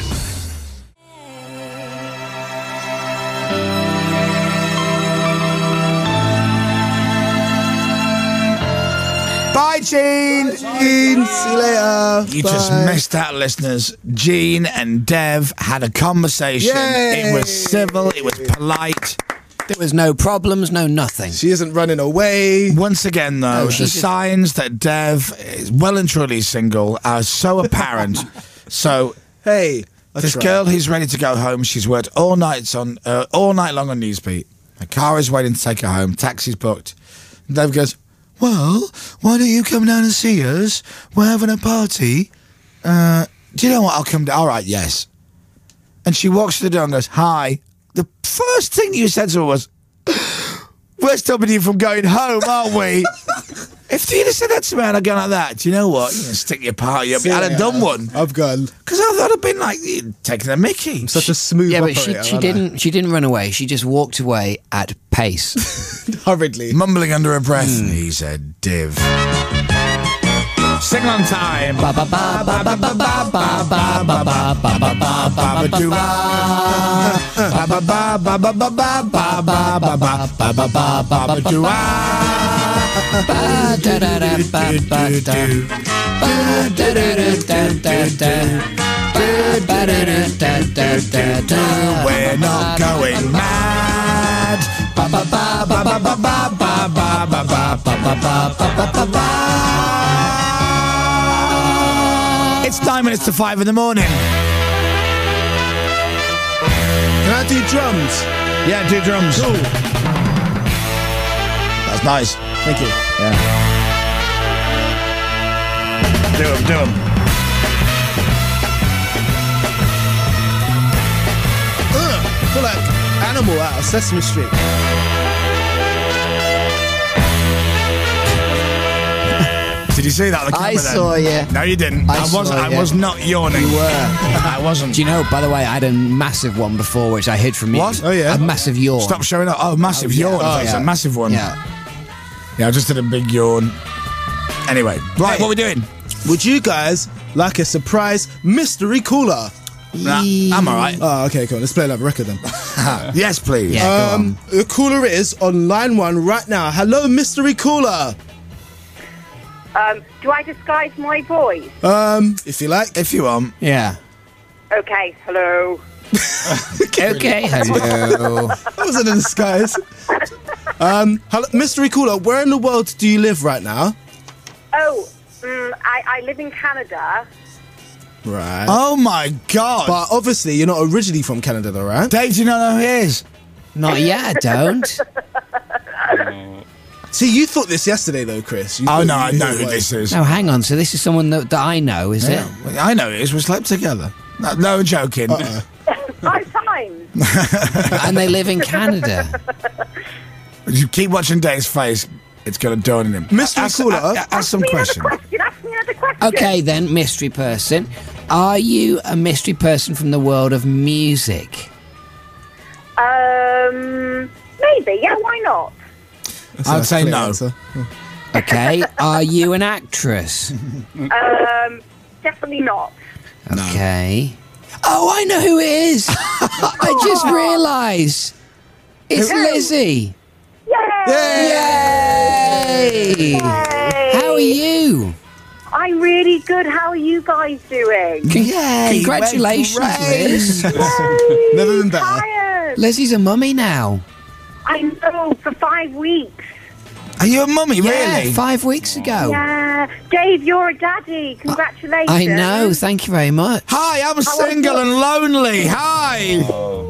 Bye, Gene. Gene, see you later. You Bye. just missed out, listeners. Gene and Dev had a conversation. Yay. It was civil. It was polite. There was no problems, no nothing. She isn't running away. Once again, though, No, the she's just- signs that Dev is well and truly single are so apparent. So Hey, I this tried. girl who's ready to go home. She's worked all nights on uh, all night long on Newsbeat. Her car is waiting to take her home. Taxi's booked. And Dev goes, "Well, why don't you come down and see us? We're having a party. Uh, do you know what? I'll come down." All right, yes. And she walks to the door and goes, "Hi." The first thing you said to her was, "We're stopping you from going home, aren't we?" If you'd have said that to me and I'd gone like that, do you know what? You're going to stick your party up. See I'd have ya. done one. I've gone. Because I thought I'd been like, you're taking a mickey. Such a smooth Yeah, but operator. she, she aren't I? didn't. She didn't run away. She just walked away at pace. Hurriedly. Mumbling under her breath, he said, "Div." Sing on time. Ba ba ba ba ba ba ba ba ba ba ba ba ba ba ba ba Ba-ba-doo. Ba-ba-ba, ba-ba-ba-ba, ba-ba-ba-ba, ba-ba-ba, ba-ba-doo. ba da da da ba ba da ba da da da da da da ba ba da da da da da da. We're not going mad. Ba ba ba ba ba ba ba ba ba ba ba ba ba ba ba ba ba. It's nine minutes to five in the morning. Can I do drums? Yeah, do drums. Cool. That's nice. Thank you. Yeah. Do them, do them. Ugh, I feel like Animal out of Sesame Street. Did you see that on the camera I then? saw you. No, you didn't. I I, saw wasn't. I you. was not yawning. You were. I wasn't. Do you know, by the way, I had a massive one before which I hid from you. What? Oh, yeah? A massive yawn. Stop showing up. Oh, massive Oh, yeah. yawn. Oh, It's yeah. a massive one. Yeah. Yeah, I just did a big yawn. Anyway, right, Hey. what are we doing? Would you guys like a surprise mystery caller? Nah, I'm all right. Oh, okay, cool. Let's play another record then. Yes, please. Yeah, go Um, the caller is on line one right now. Hello, mystery caller. Um, do I disguise my voice? Um, if you like. If you want. Yeah. Okay, hello. Okay, hello. That wasn't in the skies. Um, hello, mystery caller, where in the world do you live right now? Oh, mm, I, I live in Canada. Right. Oh my God! But obviously, you're not originally from Canada, though, right? Dave, do you not know who he is? Not yet, I don't. See, you thought this yesterday, though, Chris. You Oh thought no, you I knew know it who was. this is. No, hang on. So this is someone that, that I know, is Yeah, it? well, I know who it is. We slept together. No, no joking. Uh-uh. Five times. And they live in Canada. You keep watching Dave's face. It's going to dawn on him. Mystery ask, caller. a- a- ask some Ask me another questions. question. Ask me another question. Okay, then, mystery person. Are you a mystery person from the world of music? Um, maybe. Yeah, why not? That's I'd a say clear no. answer. Okay. Are you an actress? Um, definitely not. Okay. Oh, I know who it is. I just realised. It's Who? Lizzie. Yay! Yay! How are you? I'm really good. How are you guys doing? Con- Yay, Congratulations, we're Liz. Yay! Never been better. Tired. Lizzie's a mummy now. I know, for five weeks. Are you a mummy, Yeah, really? five weeks ago. Yeah. Dave, you're a daddy. Congratulations. I know. Thank you very much. Hi, I'm single and lonely. Hi.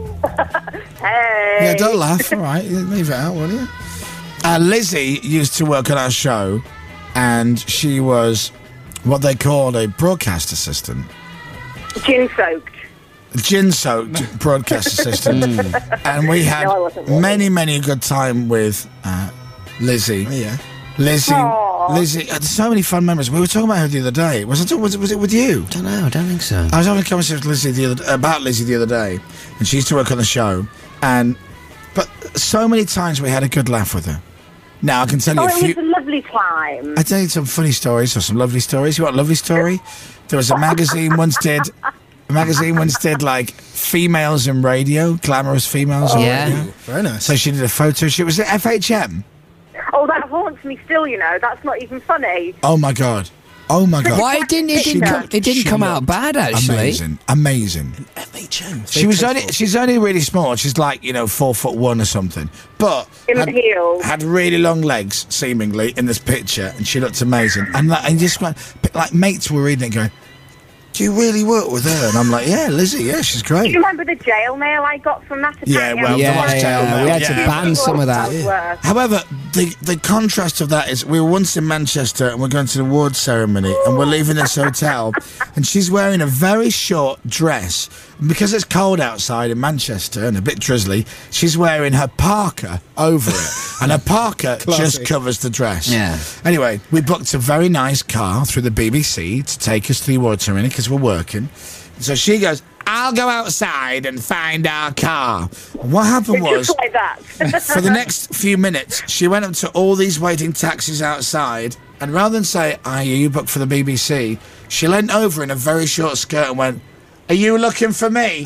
Hey. Yeah, don't laugh. All right, leave it out, will you? Uh, Lizzie used to work on our show, and she was what they called a broadcast assistant. Gin soaked. Gin-soaked broadcast assistant. And we had No, I wasn't really. many, many a good time with uh, Lizzie. Yeah. Lizzie, Aw. Lizzie, uh, so many fun memories. We were talking about her the other day. Was it? Was it? Was it with you? Don't know. I don't think so. I was having a conversation with Lizzie the other, about Lizzie the other day, and she used to work on the show. And but so many times we had a good laugh with her. Now I can tell you Oh, a it few. was a lovely time. I tell you some funny stories or some lovely stories. You want a lovely story? There was a magazine once did. A magazine once did like females in radio, glamorous females. in Yeah. radio. Very nice. So she did a photo shoot. Was it F H M? Oh, that haunts me still, you know. That's not even funny. Oh my god. Oh my god. Why didn't it? She Didn't come, looked- it didn't she come out looked bad actually. Amazing. Amazing. F H M. She was only she's only really small. She's like, you know, four foot one or something. But In had, heels. had really long legs, seemingly, in this picture, and she looked amazing. And like, and just went, like mates were reading it going, do you really work with her? And I'm like, yeah, Lizzie, yeah, she's Do great. you remember the jail mail I got from that? Yeah, Apparently well, I Yeah, was yeah, jail mail, we had to yeah. ban some of that. was- However, the the contrast of that is we were once in Manchester and we're going to the award ceremony and we're leaving this hotel and she's wearing a very short dress. And because it's cold outside in Manchester and a bit drizzly, she's wearing her parka over it. And her parka just Classy. covers the dress. Yeah. Anyway, we booked a very nice car through the B B C to take us to the award ceremony because we're working. So she goes, I'll go outside and find our car. What happened was... Just like that. For the next few minutes, she went up to all these waiting taxis outside, and rather than say, "Are you booked for the B B C?" she leant over in a very short skirt and went, "Are you looking for me?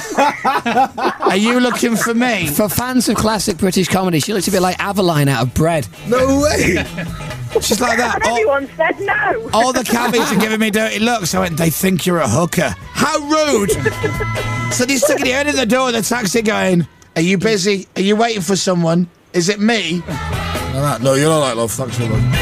Are you looking for me?" For fans of classic British comedy, she looked a bit like Aveline out of bread. No way. She's like that. And All, everyone said no. all the cabbies are giving me dirty looks. I went, "They think you're a hooker. How rude!" So he's sticking your head in the door of the taxi, going, "Are you busy? Are you waiting for someone? Is it me?" Like that. No, you're all right, love. Thanks for love.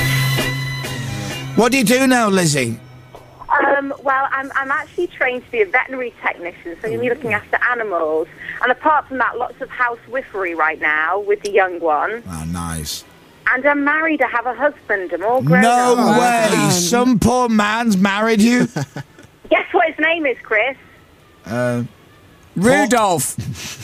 What do you do now, Lizzie? Um, well, I'm, I'm actually trained to be a veterinary technician, so I'm going to be looking after animals. And apart from that, lots of housewifery right now with the young one. Oh, nice. And I'm married. I have a husband. I'm all grown No up. way! Some poor man's married you? Guess what his name is, Chris? uh, Rudolph.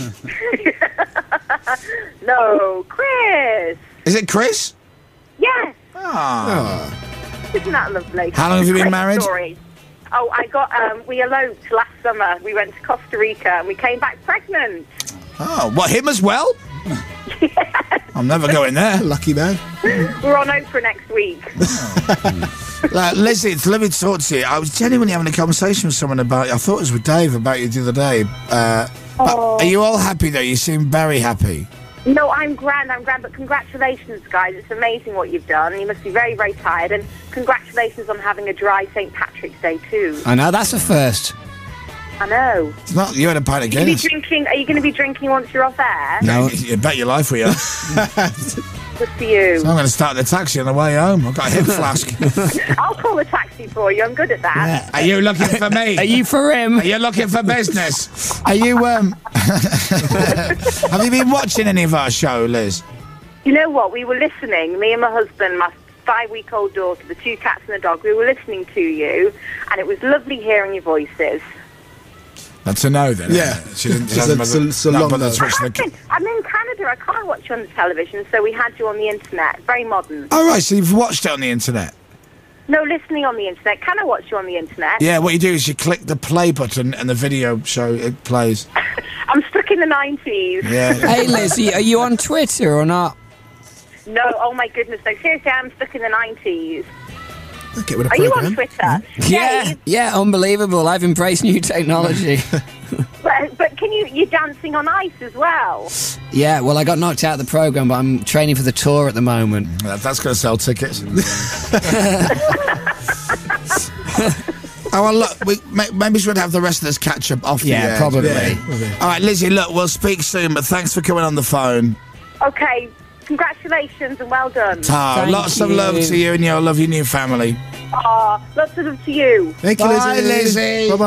No, Chris. is it Chris? Yes. Ah. Isn't that lovely? How long have you been Great married? Story. Oh, I got, um, we eloped last summer. We went to Costa Rica and we came back pregnant. Oh, what, him as well? I'm never going there. Lucky man. We're on Oprah next week. Like, Lizzie, it's lovely to talk to you. I was genuinely having a conversation with someone about you. I thought it was with Dave about you the other day. Uh, but are you all happy, though? You seem very happy. No, I'm grand, I'm grand, but congratulations, guys. It's amazing what you've done. You must be very, very tired. And congratulations on having a dry Saint Patrick's Day, too. I know, that's a first. I know. It's not. You had a pint of Are you gonna be Guinness. drinking? Are you going to be drinking once you're off air? No, you bet your life we are. Good for you. So I'm going to start the taxi on the way home. I've got a hip flask. I'll call a taxi for you. I'm good at that. Are you looking for me? Are you for him? Are you looking for business? Are you, um... Have you been watching any of our show, Liz? You know what? We were listening, me and my husband, my five-week-old daughter, the two cats and the dog, we were listening to you, and it was lovely hearing your voices. That's a no, then. Yeah. She didn't, she It's hasn't a- it's a- been- it's a not long put the no. switch to I'm the- in, I'm in Canada. I can't watch you on the television, so we had you on the internet. Very modern. Oh, right, so you've watched it on the internet? No, listening on the internet. Can I watch you on the internet? Yeah, what you do is you click the play button and the video show, it plays. I'm stuck in the nineties. Yeah. Hey, Liz, are you- are you on Twitter or not? No, oh my goodness. No, seriously, I'm stuck in the nineties. Get with a Are you program. on Twitter? Yeah, Dave, yeah, unbelievable. I've embraced new technology. But, but can you, you're dancing on ice as well? Yeah, well, I got knocked out of the programme, but I'm training for the tour at the moment. That- That's going to sell tickets. Oh, well, look, we, may- maybe we should have the rest of this catch up off Yeah, the air. probably. Yeah. All right, Lizzie, look, we'll speak soon, but thanks for coming on the phone. Okay, congratulations and well done. Ta, Thank lots of you. love to you and your lovely new family. Aw, lots of love to you. Thank you, Bye, Lizzie. Lizzie. Bye-bye.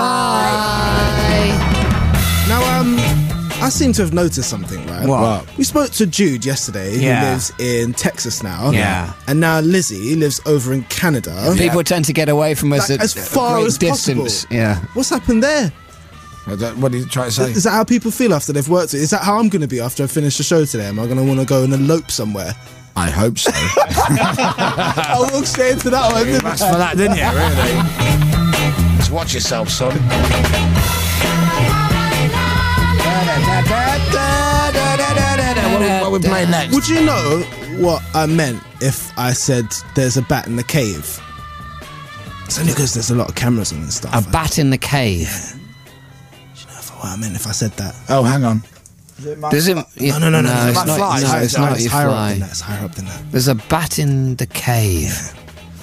Bye. Now, um, I seem to have noticed something, right? What? What? We spoke to Jude yesterday, Yeah. who lives in Texas now. Yeah. And now Lizzie lives over in Canada. People tend to get away from us Like, at as a far great as possible. distance. Yeah. What's happened there? I don't- What are you trying to say? Is that how people feel after they've worked it? Is that how I'm going to be after I finish the show today? Am I going to want to go and elope somewhere? I hope so. I walked straight into that one, You didn't asked I? for that, didn't you, really? Just watch yourself, son. What are, what are we playing next? Would you know what I meant if I said there's a bat in the cave? It's only because there's a lot of cameras on and stuff. A bat in the cave. Do you know what I meant if I said that? Oh, hang on. Does it? No, no, no, no. No, it's Like not. flies. No, it's not it's your higher up fly. than that. It's higher up than that. There's a bat in the cave.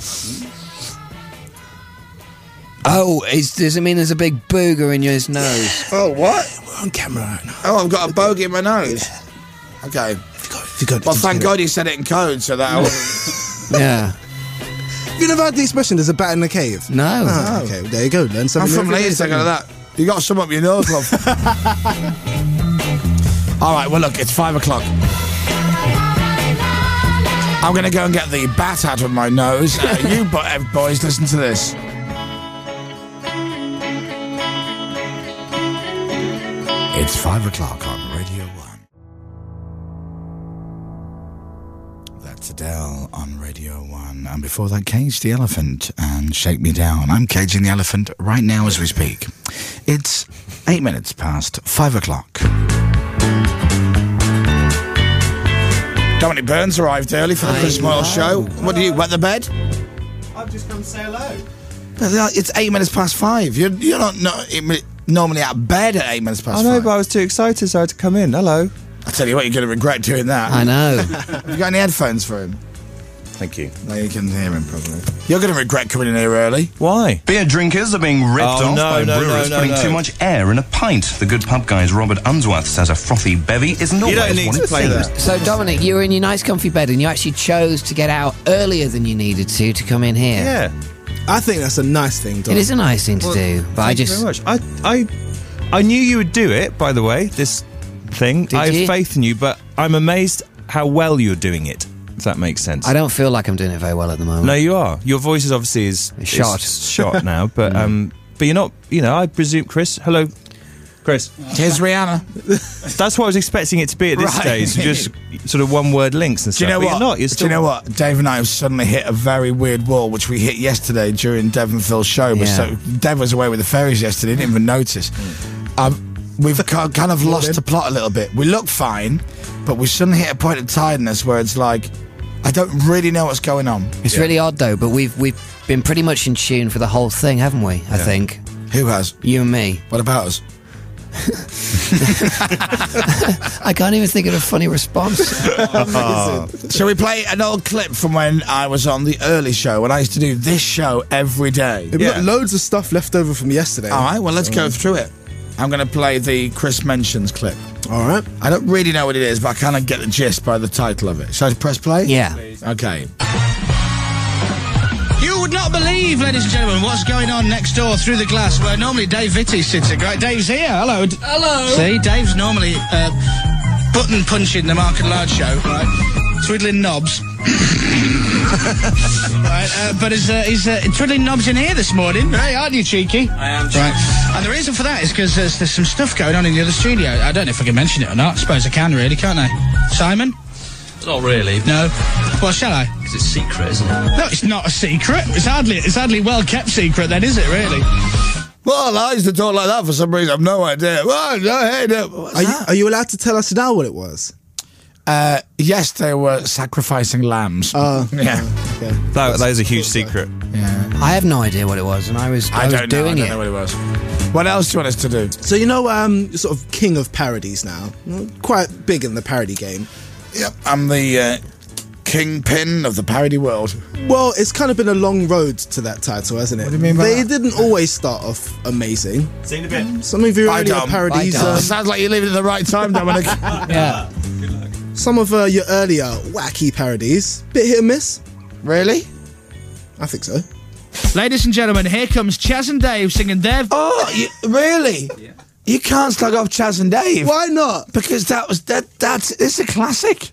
Oh, is, does it mean there's a big booger in your nose? Oh, what? We're on camera right now. Oh, I've got a bogey in my nose. Okay. If you go, if you go, Well, just thank get God it. you said it in code, so that I wasn't... Yeah. Have you never had the expression, there's a bat in the cave? No. Oh, okay, well, there you go. Learn I'm something. from every day, Leeds, don't thinking you? of that. You got some up your nose, love. All right, well, look, it's five o'clock. I'm going to go and get the bat out of my nose. Uh, you bo- uh, boys, listen to this. It's five o'clock on Radio One. That's Adele on Radio One. And before that, Cage the Elephant and Shake Me Down. I'm caging the elephant right now as we speak. It's eight minutes past five o'clock. Dominic Burns arrived early for the I Chris Moyle know. show. What do you, wet the bed? I've just come to say hello. It's eight minutes past five. You're, you're not, not normally out of bed at eight minutes past I know, five. but I was too excited, so I had to come in. Hello. I tell you what, you're going to regret doing that. I know. Have you got any headphones for him? Thank you. No, you can hear him probably. You're going to regret coming in here early. Why? Beer drinkers are being ripped Oh, off no, by no, brewers no, no, putting no. too much air in a pint. The good pub guy's Robert Unsworth says a frothy bevy isn't always don't need what to it play seems. that. So, Dominic, you were in your nice comfy bed and you actually chose to get out earlier than you needed to to come in here. Yeah. I think that's a nice thing, Dom. It is a nice thing to Well, do, but I Thank you just... very much. I, I, I knew you would do it, by the way, this thing. Did I have you? faith in you, but I'm amazed how well you're doing it, if that makes sense. I don't feel like I'm doing it very well at the moment. No, you are. Your voice is obviously is, is Shot. shot now, but um, but you're not. You know, I presume, Chris. Hello, Chris. Here's Rihanna. That's what I was expecting it to be at this Right. stage. Just sort of one word links and Do stuff. you know but what? You're not. You're Do still you know what? Dave and I have suddenly hit a very weird wall, which we hit yesterday during Dev and Phil's show. But Yeah. so Dev was away with the fairies yesterday, didn't even notice. Um, we've ki- kind of lost the plot a little bit. We look fine, but we suddenly hit a point of tiredness where it's like, I don't really know what's going on. It's really odd, though, but we've we've been pretty much in tune for the whole thing, haven't we? I think. Who has? You and me. What about us? I can't even think of a funny response. Shall we play an old clip from when I was on the early show, when I used to do this show every day? We've got loads of stuff left over from yesterday. All right, well, let's go through it. I'm going to play the Chris Mentions clip. All right. I don't really know what it is, but I kind of get the gist by the title of it. Shall I press play? Yeah. Okay. You would not believe, ladies and gentlemen, what's going on next door through the glass where normally Dave Vitti sits. Right, Dave's here. Hello. Hello. See, Dave's normally uh, button punching the Mark and Lard show, right? Twiddling knobs. right, uh, but he's, uh, he's uh, twiddling knobs in here this morning. Hey, aren't you, cheeky? I am cheeky. Right. And the reason for that is because there's, there's some stuff going on in the other studio. I don't know if I can mention it or not. I suppose I can, really, can't I? Simon? Not really. No. Well, shall I? Because it's secret, isn't it? No, it's not a secret. It's hardly, it's hardly well kept secret, then, is it? Really? Well, I used to talk like that for some reason. I've no idea. Well, no, hey, no. Are you, are you allowed to tell us now what it was? Uh, yes, they were sacrificing lambs. Oh, yeah. Okay. That, that is a huge secret. Yeah. I have no idea what it was, and I was, I I was don't know. I doing don't it. know what it was. What else do you want us to do? So you know, um, sort of king of parodies now. Quite big in the parody game. Yep, I'm the uh, kingpin of the parody world. Well, it's kind of been a long road to that title, hasn't it? What do you mean by They that? didn't always start off amazing. Seen a bit. Some of your I earlier don't. parodies. I don't. Uh, Sounds like you're leaving at the right time, Dominic. Yeah. some of uh, your earlier wacky parodies, bit hit and miss. Really? I think so. Ladies and gentlemen, here comes Chaz and Dave singing their... Oh, you, really? Yeah. You can't slug off Chaz and Dave. Why not? Because that was that. That's it's a classic.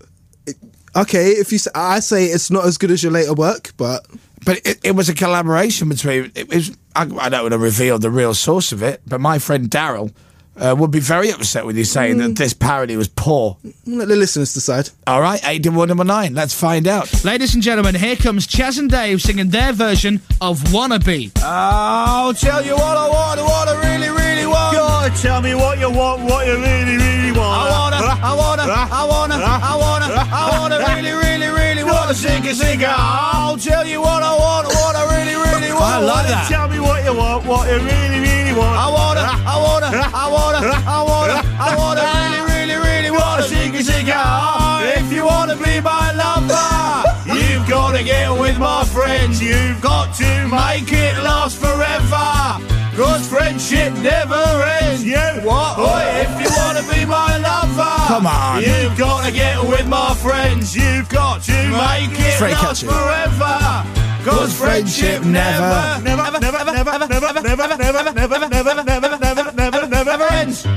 Okay, if you say, I say it's not as good as your later work, but but it, it was a collaboration between. It was. I, I don't want to reveal the real source of it, but my friend Daryl uh, would be very upset with you saying mm. that this parody was poor. Let the listeners decide. All right, eight one number nine. Let's find out. Ladies and gentlemen, here comes Chaz and Dave singing their version of "Wannabe." I'll tell you what I want, what I really, really want. Gotta tell me what you want, what you really, really want. I wanna, I wanna, I wanna, I wanna, I wanna, really, really, really wanna sing a singer. I'll tell you what I want, what I really, really want. I like that. Tell me what you want, what you really, really want. I wanna, I wanna, I wanna, I wanna, I wanna, really, really, really wanna sing a singer. If you wanna be my lover, you've gotta get with my friends. You've got to make it last forever. Cause friendship never ends. You what? Oi, if you wanna be my lover, come on. You've got to get with my friends. You've got to make it last forever. Cause friendship never, never, never, never, never, never, never, never, never, never, never, never, never, never ends.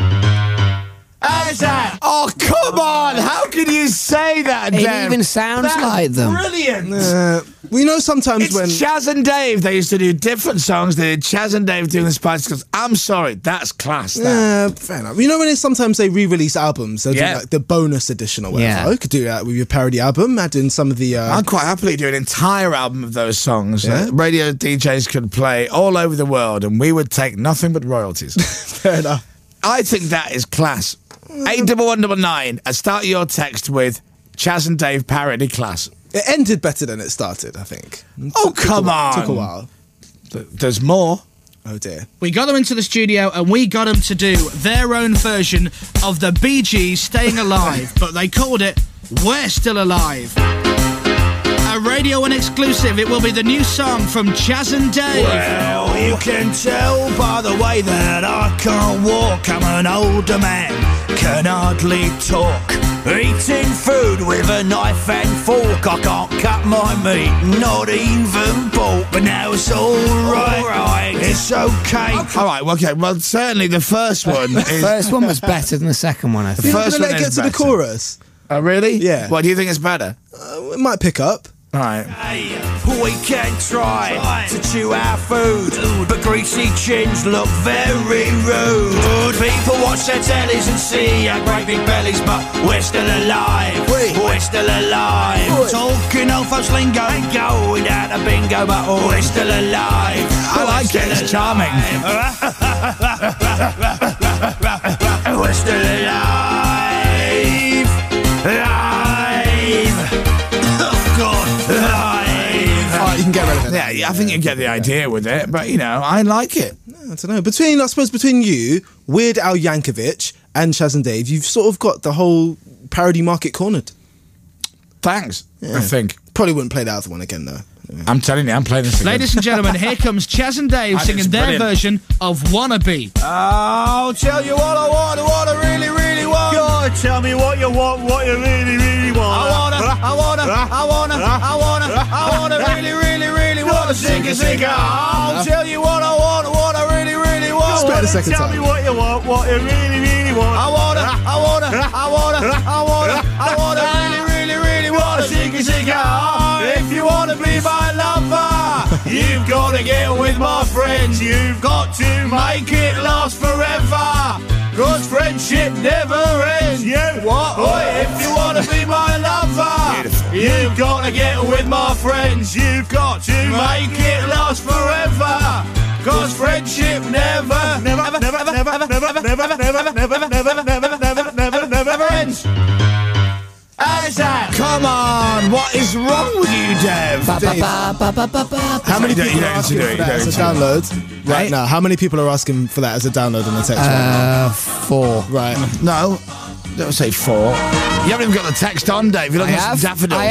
How's that? Oh, come on! How can you say that, It Dev? even sounds That's like them. Brilliant! Uh, we know sometimes it's when Chaz and Dave, they used to do different songs. They did Chaz and Dave doing the Spice Girls. I'm sorry, that's class. That. Yeah, fair enough. You know when it's sometimes they re-release albums, they'll Yeah. do like the bonus edition or whatever. Yeah. You could do that with your parody album, add in some of the. Uh, I'd quite happily do an entire album of those songs. Yeah. Uh, radio D Js could play all over the world, and we would take nothing but royalties. Fair enough. I think that is class. Eight double one double nine. And start your text with Chaz and Dave parody class. It ended better than it started, I think. Oh, Took- took come a- on. Took a while. There's more. Oh dear. We got them into the studio and we got them to do their own version of the Bee Gees Staying Alive, but they called it We're Still Alive. A radio and exclusive, it will be the new song from Chaz and Dave. Well, you can tell by the way that I can't walk. I'm an older man, can hardly talk. Eating food with a knife and fork. I can't cut my meat, not even pork. But now it's alright, right. It's okay. All right, well, okay. Well, certainly the first one The is... first one was better than the second one, I The think. You're not first gonna one let it is get to the better. chorus. Oh, really? Yeah. What, do you think it's better? Uh, it might pick up. All right. We can try to chew our food, but greasy chins look very rude. People watch their tellies and see our great big bellies, but we're still alive. We're still alive. Talking old folks lingo and going out to bingo, but we're still alive. I like it. It's charming. We're still alive. Alive. Oh, God. Alive. Alright, you can get rid of it. Yeah, yeah, I think you get the idea with it, but, you know, I like it. I don't know. Between, I suppose, between you, Weird Al Yankovic, and Chaz and Dave, you've sort of got the whole parody market cornered. Thanks, Yeah. I think. Probably wouldn't play the other one again, though. I'm telling you, I'm playing this again. Ladies and gentlemen, here comes Chaz and Dave I think singing it's their brilliant. version of Wannabe. I'll tell you what I want, what I really, really want. God, tell me what you want, what you really, really want. I wanna, I wanna, I wanna, I wanna, I wanna really, really, really wanna sing a sing I'll tell you what I want, what I really, really want. Just play it a second Tell time. me what you want, what you really, really want. I wanna, I wanna, I wanna, I wanna, I wanna really, really, really wanna sing a sing If you wanna be my lover, you've got to get with my friends. You've got to make it last forever. Cause friendship never ends. You what? Oi, if you wanna be my lover, you've got to get with my friends. You've got to make it last forever. Cause friendship never, never, never, never, never, never, never, never, never, never, never, never, never, never ends. How is that? Come on, what is wrong with you, Dev? Dave, how many You don't- people you are don't asking need to do for it, that you as a don't need download right now? How many people are asking for that as a download on the text? Uh, four. Right. No, don't say four. You haven't even got the text on, Dave. You're I looking at some have. daffodils. I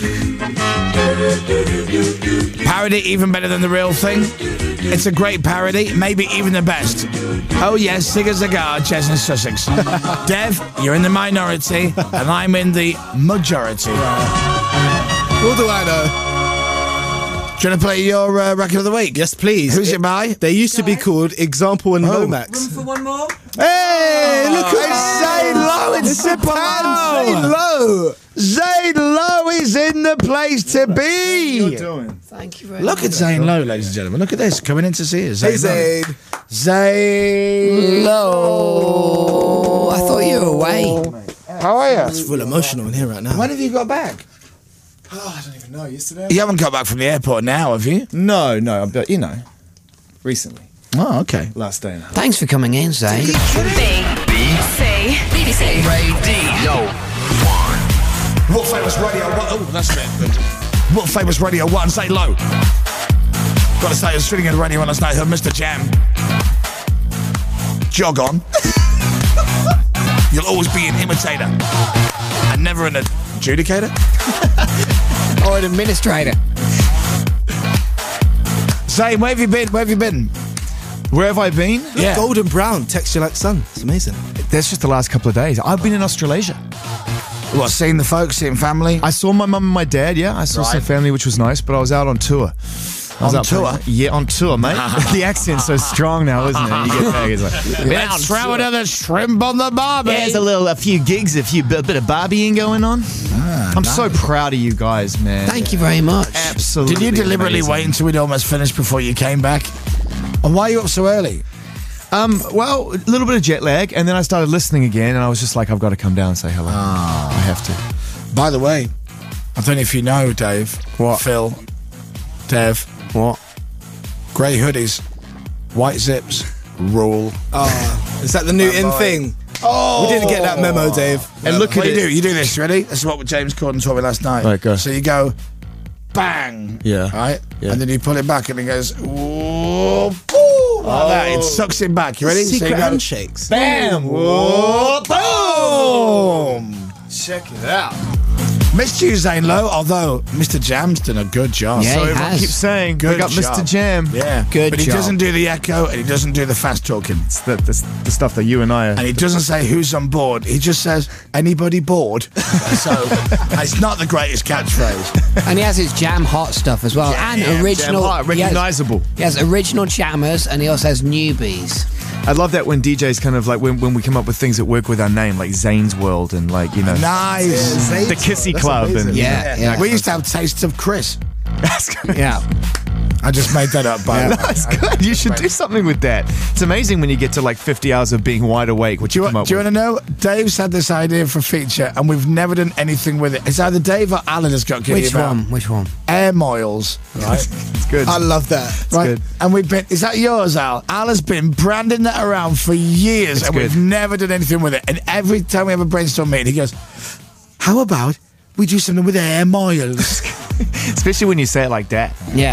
have. Parody even better than the real thing. It's a great parody, maybe even the best. Oh yes, Sig a Cigar, Chesney Sussex. Dev, you're in the minority, and I'm in the majority. What do I know? Do you want to play your uh, record of the week? Yes, please. Who's it by? They used to be called Example and Oh. Lomax. For one more? Hey, look Oh, at Zane Lowe in Super Zane Lowe. Zane Lowe is in the place to be. Thank you very Look much. at Zane Lowe, ladies and gentlemen. Look at this, coming in to see us. Hey, Lowe. Zane. Zane Hello. I thought you were away. How are you? It's full emotional in here right now. When have you got back? Oh, I don't even know. Yesterday? You haven't got back from the airport now, have you? No, no, but you know, recently, Oh, okay. last day. Thanks for coming in, Zane. B C B B C Radio. What famous radio? What, oh, that's it. What famous radio? One, say low. Got to say, I was sitting in the radio last night. Heard Mister Jam. Jog on. You'll always be an imitator and never an adjudicator. Or an administrator. Zane, where have you been? Where have you been? Where have I been? Yeah. Golden brown, texture like sun. It's amazing. That's just the last couple of days. I've been in Australasia. What, seeing the folks, seeing family? I saw my mum and my dad, yeah. I saw Right. some family, which was nice, but I was out on tour. I was On out tour? playing- yeah, on tour, mate. The accent's so strong now, isn't it? You get back, it's like, Let's throw another shrimp on the barbie. yeah, there's a little, a few gigs, a few bit, bit of Barbieing going on. Ah, I'm so proud of you guys, man. Thank you very much. Absolutely. Did you deliberately amazing. wait until we'd almost finished before you came back? And why are you up so early? Um, well, a little bit of jet lag, and then I started listening again, and I was just like, I've got to come down and say hello. Ah. I have to. By the way, I don't know if you know, Dave. What? Phil. Dev. What? Grey hoodies. White zips. Rule. Oh, is that the new in thing? Oh! We didn't get that memo, Dave. And look what at do you it. do? You do this, ready? This is what James Corden taught me last night. Right, go. So you go, bang. Yeah. Right? Yeah. And then you pull it back and it goes, whoa, boo, like that. It sucks it back. You ready? So Secret you go, handshakes. bam, whoa, boom. Check it out. Missed you, Zane Lowe, although Mister Jam's done a good job. Yeah, So he everyone has. keeps saying, Good we got Mister job. Jam. Yeah. Good But he job. doesn't do the echo and he doesn't do the fast talking. It's the, the, the stuff that you and I are. And he doesn't say who's on board. He just says, anybody bored? So it's not the greatest catchphrase. And he has his jam hot stuff as well. Jam, and original. Jam hot, he has- recognisable. He has original jammers and he also has newbies. I love that when D Js kind of like when, when we come up with things that work with our name, like Zane's World and like you know Nice. the Kissy That's Club amazing. and Yeah, yeah. We used to have tastes of Chris. Yeah. I just made that up, by the way. That's I- good. You should do something with that. It's amazing when you get to like fifty hours of being wide awake. What Do you you, come up do you with. want to know? Dave's had this idea for a feature, and we've never done anything with it. It's either Dave or Alan has got giddy Which about one? Which one? air miles, right? It's good. I love that. right? good. And we've been. Is that yours, Al? Al has been branding that around for years, It's and good. we've never done anything with it. And every time we have a brainstorm meeting, he goes, "How about we do something with air miles?" Especially when you say it like that. Yeah.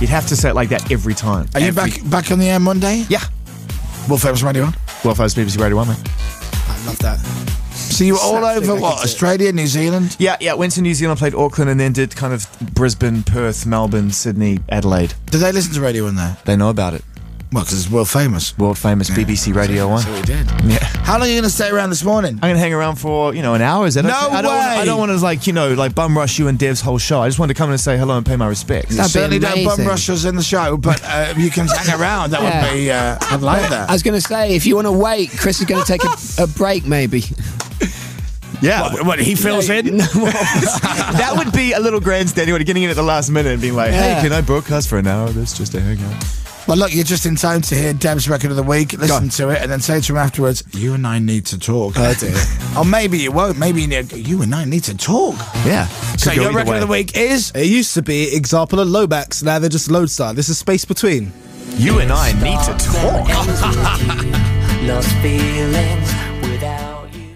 You'd have to say it like that every time. Are you Every- back back on the air Monday? Yeah. World Famous Radio One? World Famous B B C Radio one, mate. I love that. So you were all Saturday over, back what, into it. Australia, New Zealand? Yeah, yeah. Went to New Zealand, played Auckland, and then did kind of Brisbane, Perth, Melbourne, Sydney, Adelaide. Did they listen to Radio One there? They know about it. Well, because it's world famous. World famous B B C Radio one. So we did. Yeah. How long are you going to stay around this morning? I'm going to hang around for, you know, an hour. Is that No okay? I don't wanna- way! I don't want to, like, you know, like bum rush you and Dev's whole show. I just wanted to come in and say hello and pay my respects. You certainly don't bum rush us in the show, but uh, you can hang around. That Yeah. would be, uh, I'd like that. I was going to say, if you want to wait, Chris is going to take a, a break, maybe. Yeah. What, what, he fills in? That would be a little grandstanding, like, getting in at the last minute and being like, Yeah. hey, can I broadcast for an hour? That's just a hangout. Well, look, you're just in time to hear Deb's record of the week. Listen to it and then say to him afterwards, you and I need to talk. Oh, dear. Or maybe you won't. Maybe you, need, you and I need to talk. Yeah. So Could go your either record way. of the week is? It used to be example of Lomax. Now they're just Lodestar. This is Space Between. You and I need to talk. Lost feelings without you.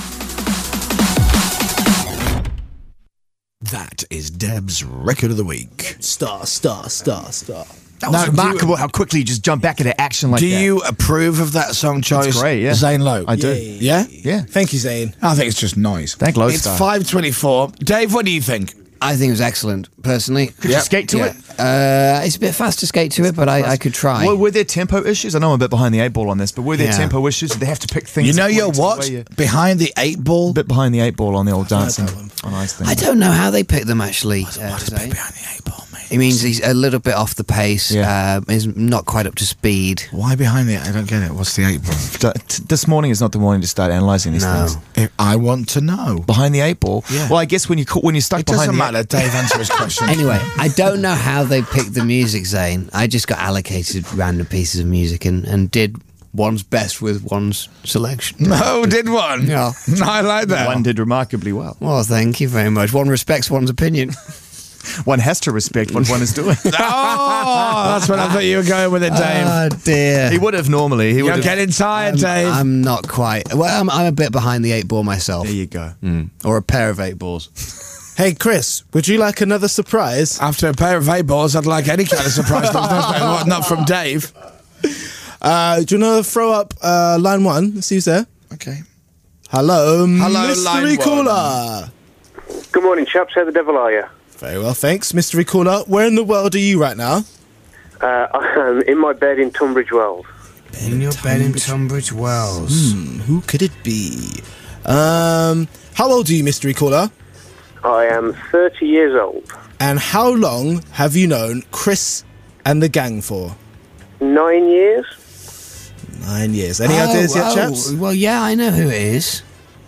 That is Deb's record of the week. Star, star, star, star. That was Now, do you- remarkable how quickly you just jump back into action like Do that. you approve of that song choice? It's great, yeah. Zane Lowe. I do. Yeah? Yeah. Thank you, Zane. I think it's just nice. Thank It's Lodestar. five twenty-four. Dave, what do you think? I think it was excellent, personally. Could you skate to Yeah. it? Uh, it's a bit fast to skate to it, but I, I could try. Well, were there tempo issues? I know I'm a bit behind the eight ball on this, but were there Yeah. tempo issues? Did they have to pick things? You know you're according to the what? way you- Behind the eight ball? A bit behind the eight ball on the old dancing on ice thing. I don't know how they pick them, actually. What is behind the eight ball, mate? It means he's a little bit off the pace. Yeah. Um, he's not quite up to speed. Why behind the I don't get it. What's the eight ball? D- t- This morning is not the morning to start analysing these No. things. If I want to know. Behind the eight ball? Yeah. Well, I guess when, you caught, when you're stuck It behind doesn't the matter. Dave, answer his question. Anyway, I don't know how they picked the music, Zane. I just got allocated random pieces of music and, and did one's best with one's selection. No, did one? Yeah. I like that. One did remarkably well. Well, thank you very much. One respects one's opinion. One has to respect what one is doing. Oh, that's what I thought you were going with it, Dave. Oh, dear. He would have normally. He would You're have. getting tired, I'm, Dave. I'm not quite. Well, I'm, I'm a bit behind the eight ball myself. There you go. Or a pair of eight balls. Hey, Chris, would you like another surprise? After a pair of eight balls, I'd like any kind of surprise. not, not from Dave. Uh, do you want to throw up uh, line one? Let's see who's there. Okay. Hello, Hello, mystery line one. caller. Good morning, chaps. How the devil are you? Very well, thanks, mystery caller. Where in the world are you right now? Uh, I'm in my bed in Tunbridge Wells. In your bed in Tunbridge Wells. Hmm, who could it be? Um, how old are you, mystery caller? I am thirty years old. And how long have you known Chris and the gang for? Nine years? Nine years. Any Oh, ideas yet, oh, chaps? Well, yeah, I know who it is.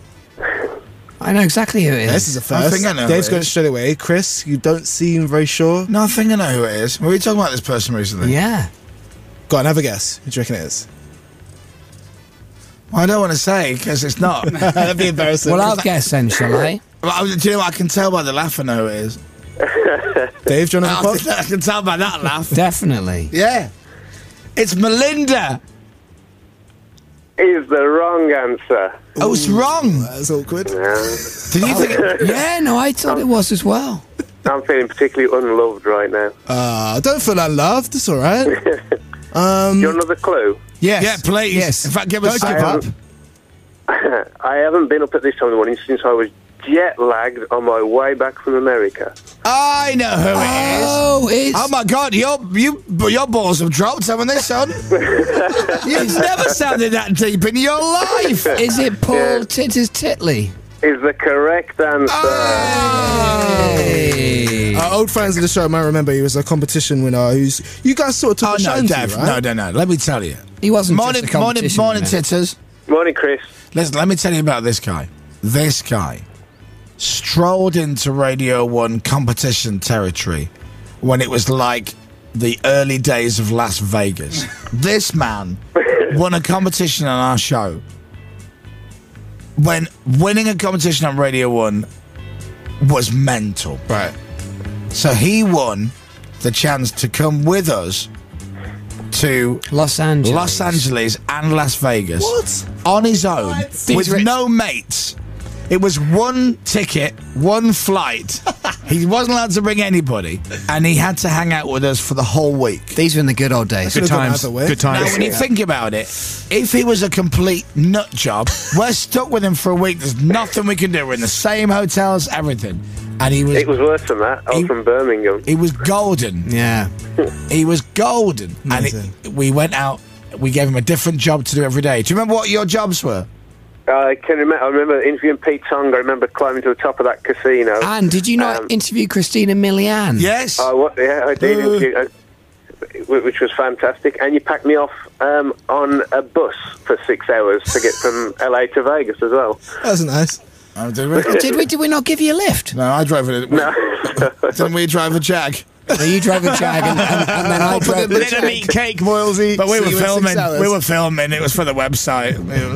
I know exactly who it is. This is a I first. think I know Dave's who it got it is. straight away. Chris, you don't seem very sure. No, I think I know who it is. Were we talking about this person recently? Yeah. Go on, have a guess. Who do you reckon it is? Well, I don't want to say because it's not. That'd be embarrassing. Well, I'll guess then, shall I? Well, I- do you know what? I can tell by the laugh I know who it is. Dave, do you want to have a I pop? can- I can tell by that laugh. Definitely. Yeah. It's Melinda. Is the wrong answer. Oh, it's wrong. That's awkward. Did you think? Yeah, no, I thought it was as well. I'm feeling particularly unloved right now. Uh, don't feel unloved. It's all right. Um, You want another clue? Yes. Yeah, please. Yes. In fact, give us Don't some. give up. I haven't been up at this time in the morning since I was jet lagged on my way back from America. I know who it is. Oh, it's... Oh my God, your you your balls have dropped, haven't they, son? You've never sounded that deep in your life. Is it Paul Yeah. Titters Titley? Is the correct answer. Hey. Our old fans of the show might remember he was a competition winner who's... You guys sort of took Oh a no, shine to, Dave. right? No, no, no. Let me tell you. He wasn't Morning, just a morning, competition morning, winner. titters. Morning, Chris. Listen, let me tell you about this guy. This guy strolled into Radio One competition territory when it was like the early days of Las Vegas. This man won a competition on our show. When winning a competition on Radio One was mental. Right. So he won the chance to come with us to Los Angeles. Los Angeles and Las Vegas. What? On his own, with rich. no mates. It was one ticket, one flight He wasn't allowed to bring anybody, and he had to hang out with us for the whole week. These were in the good old days. Good times. Good times. Now, when you think about it, if he was a complete nut job, we're stuck with him for a week. There's nothing we can do. We're in the same hotels, everything. And he was. It was worse than that. I was he, from Birmingham. He was golden. Yeah. He was golden. And it, we went out, we gave him a different job to do every day. Do you remember what your jobs were? I can remember. I remember interviewing Pete Tong. I remember climbing to the top of that casino. And did you not Um, interview Christina Milian? Yes. I wa- yeah, I did. interview, uh, wh- which was fantastic. And you packed me off um, on a bus for six hours to get from L A to Vegas as well. That was nice. Oh, did we? Did we? Did we not give you a lift? No, I drove it. No. Didn't we drive a Jag? No, you drove a Jag, and, and, and then I drove the Little meat cake, Boylesy. But we So were you went six filming. hours. We were filming. It was for the website.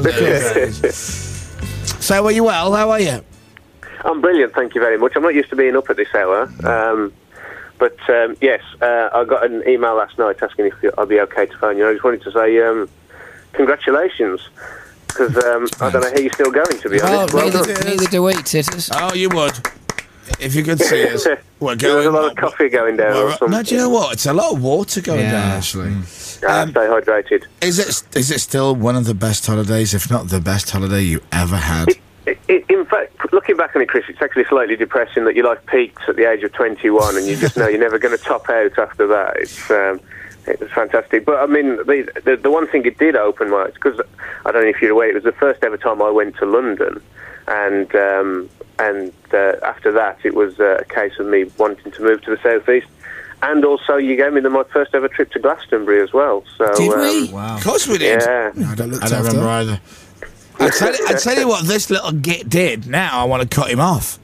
It was, so, are you well? How are you? I'm brilliant, thank you very much. I'm not used to being up at this hour. Um, but, um, yes, uh, I got an email last night asking if I'd be okay to phone you. I just wanted to say um, congratulations. Because um, I don't know how you're still going, to be Well, honest. Well neither, done. neither do we, Titters. Oh, you would. If you could see us. We're There was going. a lot of coffee going down. We're- Or something. no, do you know what? It's a lot of water going Yeah. down, actually. Ah, stay hydrated. Is it is it still one of the best holidays, if not the best holiday you ever had? It, it, in fact, looking back on it, Chris, it's actually slightly depressing that your life peaks at the age of twenty-one and you just know you're never going to top out after that. It's um, it was fantastic. But, I mean, the, the, the one thing it did open my eyes, because I don't know if you're aware, it was the first ever time I went to London. And um, and uh, after that, it was uh, a case of me wanting to move to the southeast. And also, you gave me the, my first ever trip to Glastonbury as well. So, Did um, we? Wow. Of course we did. Yeah. I don't, I don't remember either. I tell, you, I tell you what this little git did. Now I want to cut him off.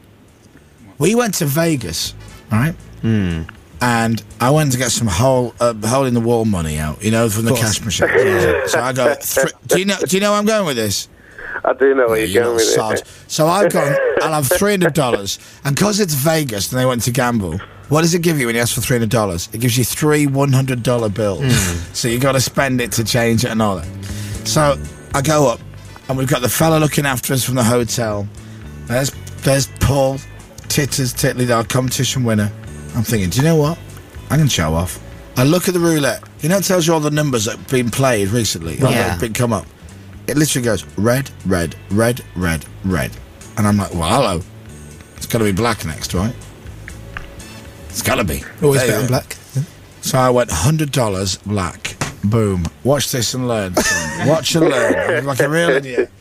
We went to Vegas, right? Hmm. And I went to get some hole, uh, hole in the wall money out, you know, from the cash machine. Yeah. So I go. Th- do you know? Do you know where I'm going with this? I do know where Yeah, you're you going with little it. sod. So I've gone. I'll have three hundred dollars, and because it's Vegas and they went to gamble. What does it give you when you ask for three hundred dollars? It gives you three one hundred dollar bills. Mm. So you got to spend it to change it and all that. So I go up, and we've got the fella looking after us from the hotel. There's there's Paul, Titters, Titley, our competition winner. I'm thinking, do you know what? I'm going to show off. I look at the roulette. You know, it tells you all the numbers that have been played recently. Yeah. That have been come up. It literally goes red, red, red, red, red. And I'm like, well, hello. It's got to be black next, right? It's got to be. Always There you bet on go. black. So I went one hundred dollars black. Boom. Watch this and learn. son. Watch and learn. I'm like a real idiot.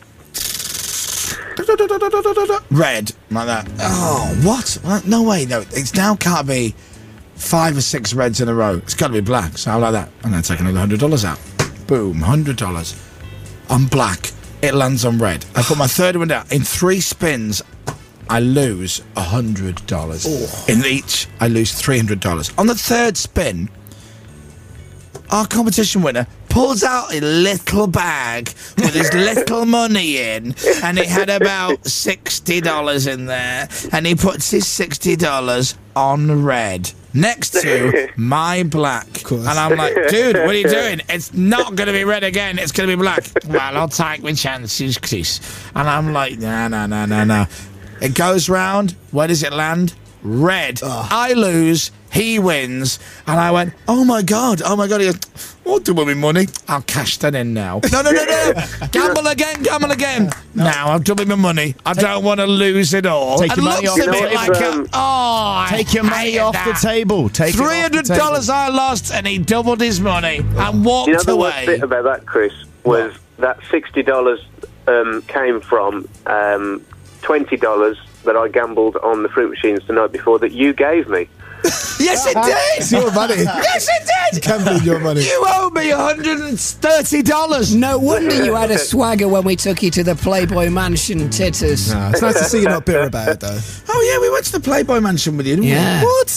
Red. Like that. Oh, what? What? No way. No, it's now can't be five or six reds in a row. It's got to be black. So I'm like that. I'm going to take another one hundred dollars out. Boom. one hundred dollars. On black. It lands on red. I put my third one down. In three spins, I lose one hundred dollars. In each, I lose three hundred dollars. On the third spin, our competition winner pulls out a little bag with his little money in, and it had about sixty dollars in there, and he puts his sixty dollars on red next to my black. And I'm like, dude, what are you doing? It's not going to be red again. It's going to be black. Well, I'll take my chances, Chris. And I'm like, no, no, no, no, no. It goes round. Where does it land? Red. I lose. He wins. And I went, oh my God, oh my God. He goes, what do with my money? I'll cash that in now. No, no, no, no. Gamble again, gamble again. Now I've doubled my money. I don't want to lose it all. Take And your money looks off a the bit table. like a, oh, Take your money hated off that. the table. Take it off the three hundred table. dollars I lost, and he doubled his money and walked You know the worst away. bit about that, Chris, was that sixty dollars um, came from um, twenty dollars that I gambled on the fruit machines the night before that you gave me. Yes, it did. It's your money. Yes, it did. Gambling your money. You owe me one hundred thirty dollars. No wonder you had a swagger when we took you to the Playboy Mansion, Titters. Nah, it's nice to see you're not bitter about it, though. Oh, yeah, we went to the Playboy Mansion with you, didn't Yeah. we? What?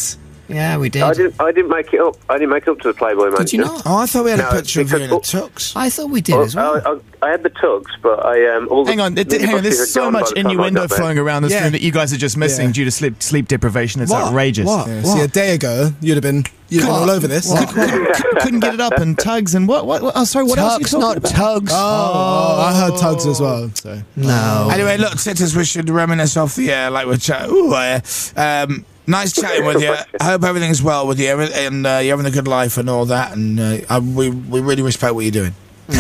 Yeah, we did. I didn't. I didn't make it up. I didn't make it up to the Playboy Mansion. Did you not? Oh, I thought we had No, a picture of you in a because- tux. I thought we did Well, as well. I, I, I had the tux, but I um. All the Hang on, it, hang on. minibuses There's had so gone by much the time I innuendo got there. flowing around this Yeah. room that you guys are just missing Yeah. due to sleep sleep deprivation. It's What? outrageous. What? Yeah, see, a day ago, you'd have been, you'd have been all over this. Couldn't get it up and tugs and what? What? what oh, sorry. What else? Are you Tugs, talking not about? tugs. Oh, I heard tugs as well. So No. Anyway, look, sitters, we should reminisce off the air like we're chatting. Ooh, uh, um, nice chatting with you. I hope everything's well with you and uh, you're having a good life and all that. And uh, I, we we really respect what you're doing.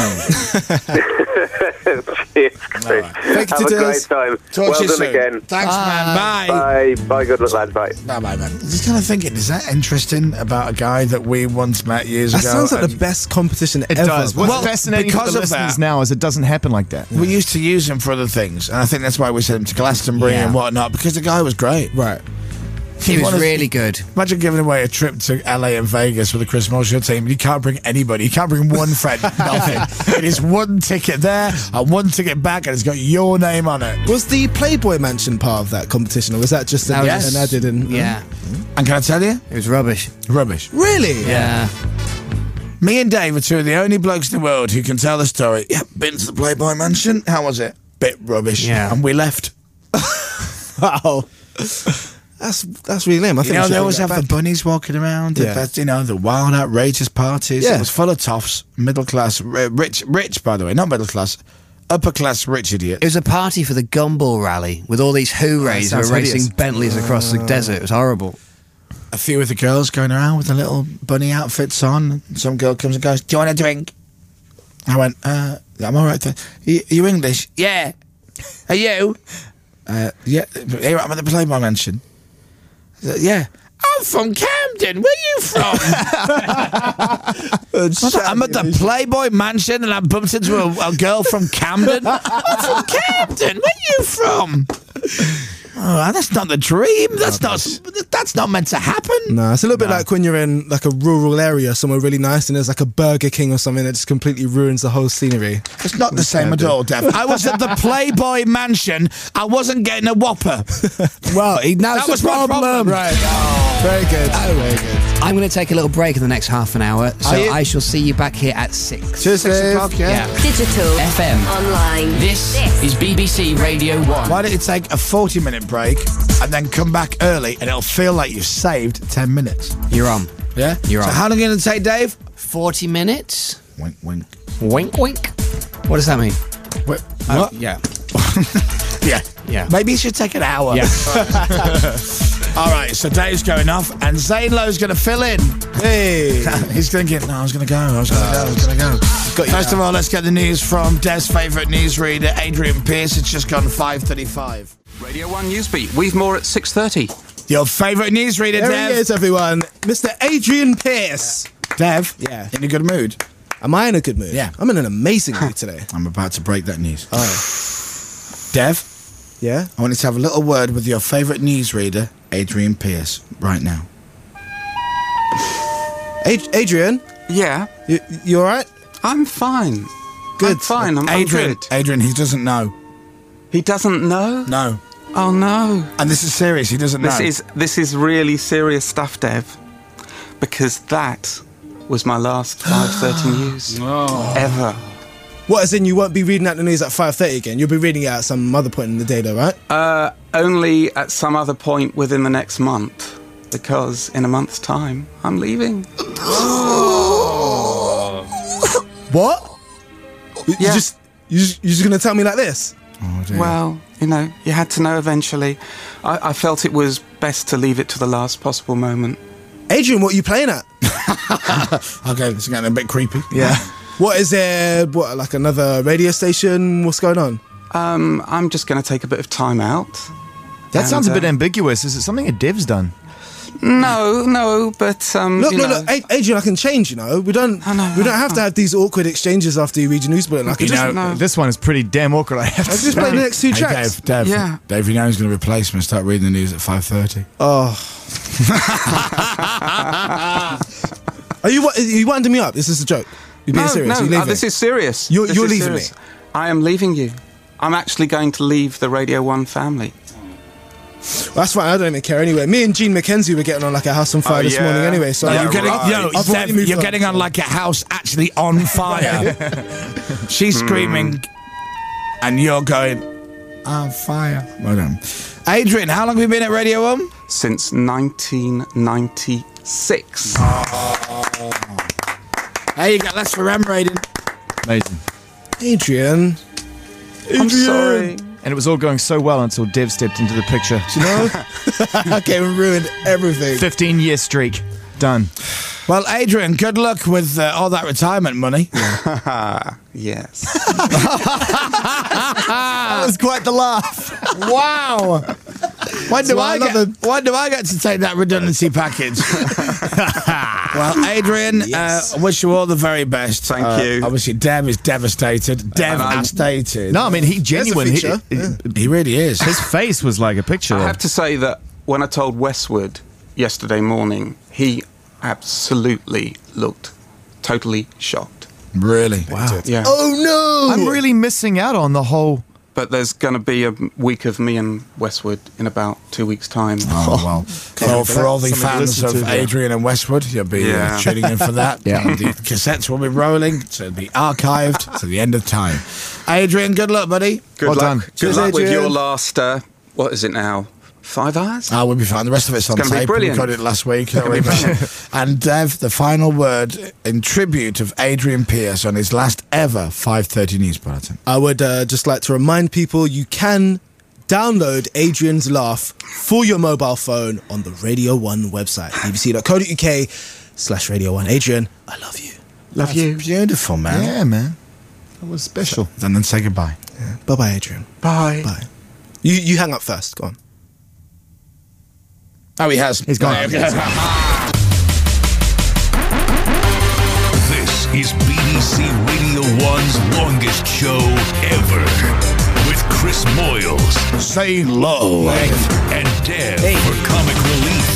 Cheers, Chris. Thank you, Have a great Titters. time. Talk well to you done soon. again. Thanks, man. Bye. Bye. Bye. Good luck, lad. Bye. Bye, bye, man. Just kind of thinking, is that interesting about a guy that we once met years that ago? sounds like and the best competition It ever. does. What's Well, fascinating because for the of listeners that- now is it doesn't happen like that. We used to use him for other things, and I think that's why we sent him to Glastonbury Yeah. and whatnot, because the guy was great. Right. He was wanted- really good. Imagine giving away a trip to L A and Vegas with the Chris Moore team. You can't bring anybody. You can't bring one friend. Nothing. It is one ticket there and one ticket back, and it's got your name on it. Was the Playboy Mansion part of that competition, or was that just That an, was- an added in? Yeah. And can I tell you? It was rubbish. Rubbish. Really? Yeah. Me and Dave are two of the only blokes in the world who can tell the story. Yeah, been to the Playboy Mansion. How was it? Bit rubbish. Yeah. And we left. Wow. That's that's really lame. I You think know, we should they bring always that have the back. bunnies walking around. the Yeah. best, you know, the wild, outrageous parties. Yeah. It was full of toffs, middle class, ri- rich, rich, by the way, not middle class, upper class, rich idiots. It was a party for the Gumball Rally with all these hoorays who were sounds racing hideous. Bentleys across the desert. It was horrible. A few of the girls going around with the little bunny outfits on. Some girl comes and goes, "Do you want a drink?" I went, uh, "I'm all right. Then. You, you English? Yeah. Are you? Uh, yeah. Here I'm at the Playboy Mansion. I said, yeah. I'm from Camden. Where you from? I'm at the Playboy Mansion and I bumped into a, a girl from Camden. I'm from Camden. Where you from? Oh, that's not the dream. That's not. That's not meant to happen. No, it's a little bit like when you're in like a rural area somewhere really nice and there's like a Burger King or something that just completely ruins the whole scenery. It's not the same at all, Dev. I was at the Playboy Mansion. I wasn't getting a Whopper. Well, he, now That was my problem. Right. Very good. Very good. I'm going to take a little break in the next half an hour, so Are you? I shall see you back here at six. Cheers, six Dave. o'clock, yeah. Digital. F M. Online. This is B B C Radio one. Why don't you take a forty minute break and then come back early and it'll feel like you've saved ten minutes. You're on. Yeah? You're so on. how long are you going to take, Dave? forty minutes. Wink, wink. Wink, wink. What does that mean? Wait, Oh, what? yeah. Yeah. Yeah. Maybe you should take an hour. Yeah. All right, so Dave's going off and Zane Lowe's going to fill in. Hey. He's thinking, no, I was going to go, I was going to go, I was going to go. Got you First now. of all, let's get the news from Dev's favourite newsreader, Adrian Pearce. It's just gone five thirty-five. Radio one Newsbeat. We've more at six thirty. Your favourite newsreader, There Dev. he is, everyone. Mister Adrian Pearce. Dev, Yeah. in a good mood? Am I in a good mood? Yeah. I'm in an amazing mood today. I'm about to break that news. Oh. Dev, Yeah? I want you to have a little word with your favourite newsreader, Adrian Pearce, right now. Ad- Adrian, Yeah, you, you all right? I'm fine. Good. I'm fine. I'm, I'm Adrian, good. Adrian, he doesn't know. He doesn't know. No. Oh no. And this is serious, he doesn't This know. is this is really serious stuff, Dev. Because that was my last five thirty news ever. What, as in you won't be reading out the news at five thirty again? You'll be reading it at some other point in the day, though, right? Uh, only at some other point within the next month, because in a month's time I'm leaving. What? You, you Yeah. just you just, you're just gonna tell me like this? Oh, dear. Well, you know, you had to know eventually. I, I felt it was best to leave it to the last possible moment. Adrian, what are you playing at? Okay, it's getting a bit creepy. Yeah. What is there? What, like another radio station? What's going on? Um, I'm just going to take a bit of time out. That And, sounds a bit uh, ambiguous. Is it something a Dev's done? No, no, but um, Look, you look, know, look, A- Adrian, I can change. You know, we don't. I know, we don't I have to know. have these awkward exchanges after you read your news bulletin. I can You just. know, no. This one is pretty damn awkward, I have to Let's just say. play the next two Hey, tracks. Dave, Dave, Yeah. Dave, you know he's going to replace me and start reading the news at five thirty. Oh. Are you? wa- Are you winding me up? This is a joke. You're being no, serious. no, You're uh, leaving. this is serious. You're- This you're is leaving serious. me. I am leaving you. I'm actually going to leave the Radio one family. That's fine. I don't even care anyway. Me and Gene McKenzie were getting on like a house on fire Oh, this yeah. morning anyway. So No, you're getting, right. yo, I've Steph, already moved you're on. getting on like a house actually on fire. She's screaming, and you're going on fire. Well done, Adrian. How long have you been at Radio One? Since nineteen ninety-six. Hey, you got less for M rating. Amazing. Adrian. I'm sorry. And it was all going so well until Dev stepped into the picture. Do you know? I came and ruined everything. fifteen year streak. Done. Well, Adrian, good luck with uh, all that retirement money. Yes. That was quite the laugh. Wow. When do, So I I love get, when do I get to take that redundancy package? Well, Adrian, Yes. uh, I wish you all the very best. Thank Uh, you. Obviously, Dev is devastated. And I'm- Devastated. No, I mean, he genuine. He, feature. he, He really is. his face was like a picture. I of- have to say that when I told Westwood yesterday morning, he absolutely looked totally shocked. Really? Wow. Yeah. Oh no! I'm really missing out on the whole. But there's going to be a week of me and Westwood in about two weeks' time. Oh, well. For, for all the Something to fans listen of to, yeah. Adrian and Westwood, you'll be Yeah. uh, tuning in for that. Yeah. And the cassettes will be rolling to be archived to the end of time. Adrian, good luck, buddy. Good Well luck. done. Good Cheers, luck with Adrian. your last, uh, what is it now? Five hours? Ah, we'll be fine. The rest of it's on gonna be tape. We brilliant. recorded it last week. Don't worry about it. And Dev, the final word in tribute of Adrian Pierce on his last ever five thirty News Bulletin. I would uh, just like to remind people you can download Adrian's Laugh for your mobile phone on the Radio one website, b b c dot co dot u k slash Radio one. Adrian, I love you. Love you. Beautiful, man. Yeah, man. That was special. And then say goodbye. Yeah. Bye-bye, Adrian. Bye. Bye. You you hang up first. Go on. Oh, he has. He's gone. Okay. This is B B C Radio one's longest show ever. With Chris Moyles. Say low. And Dev for comic relief.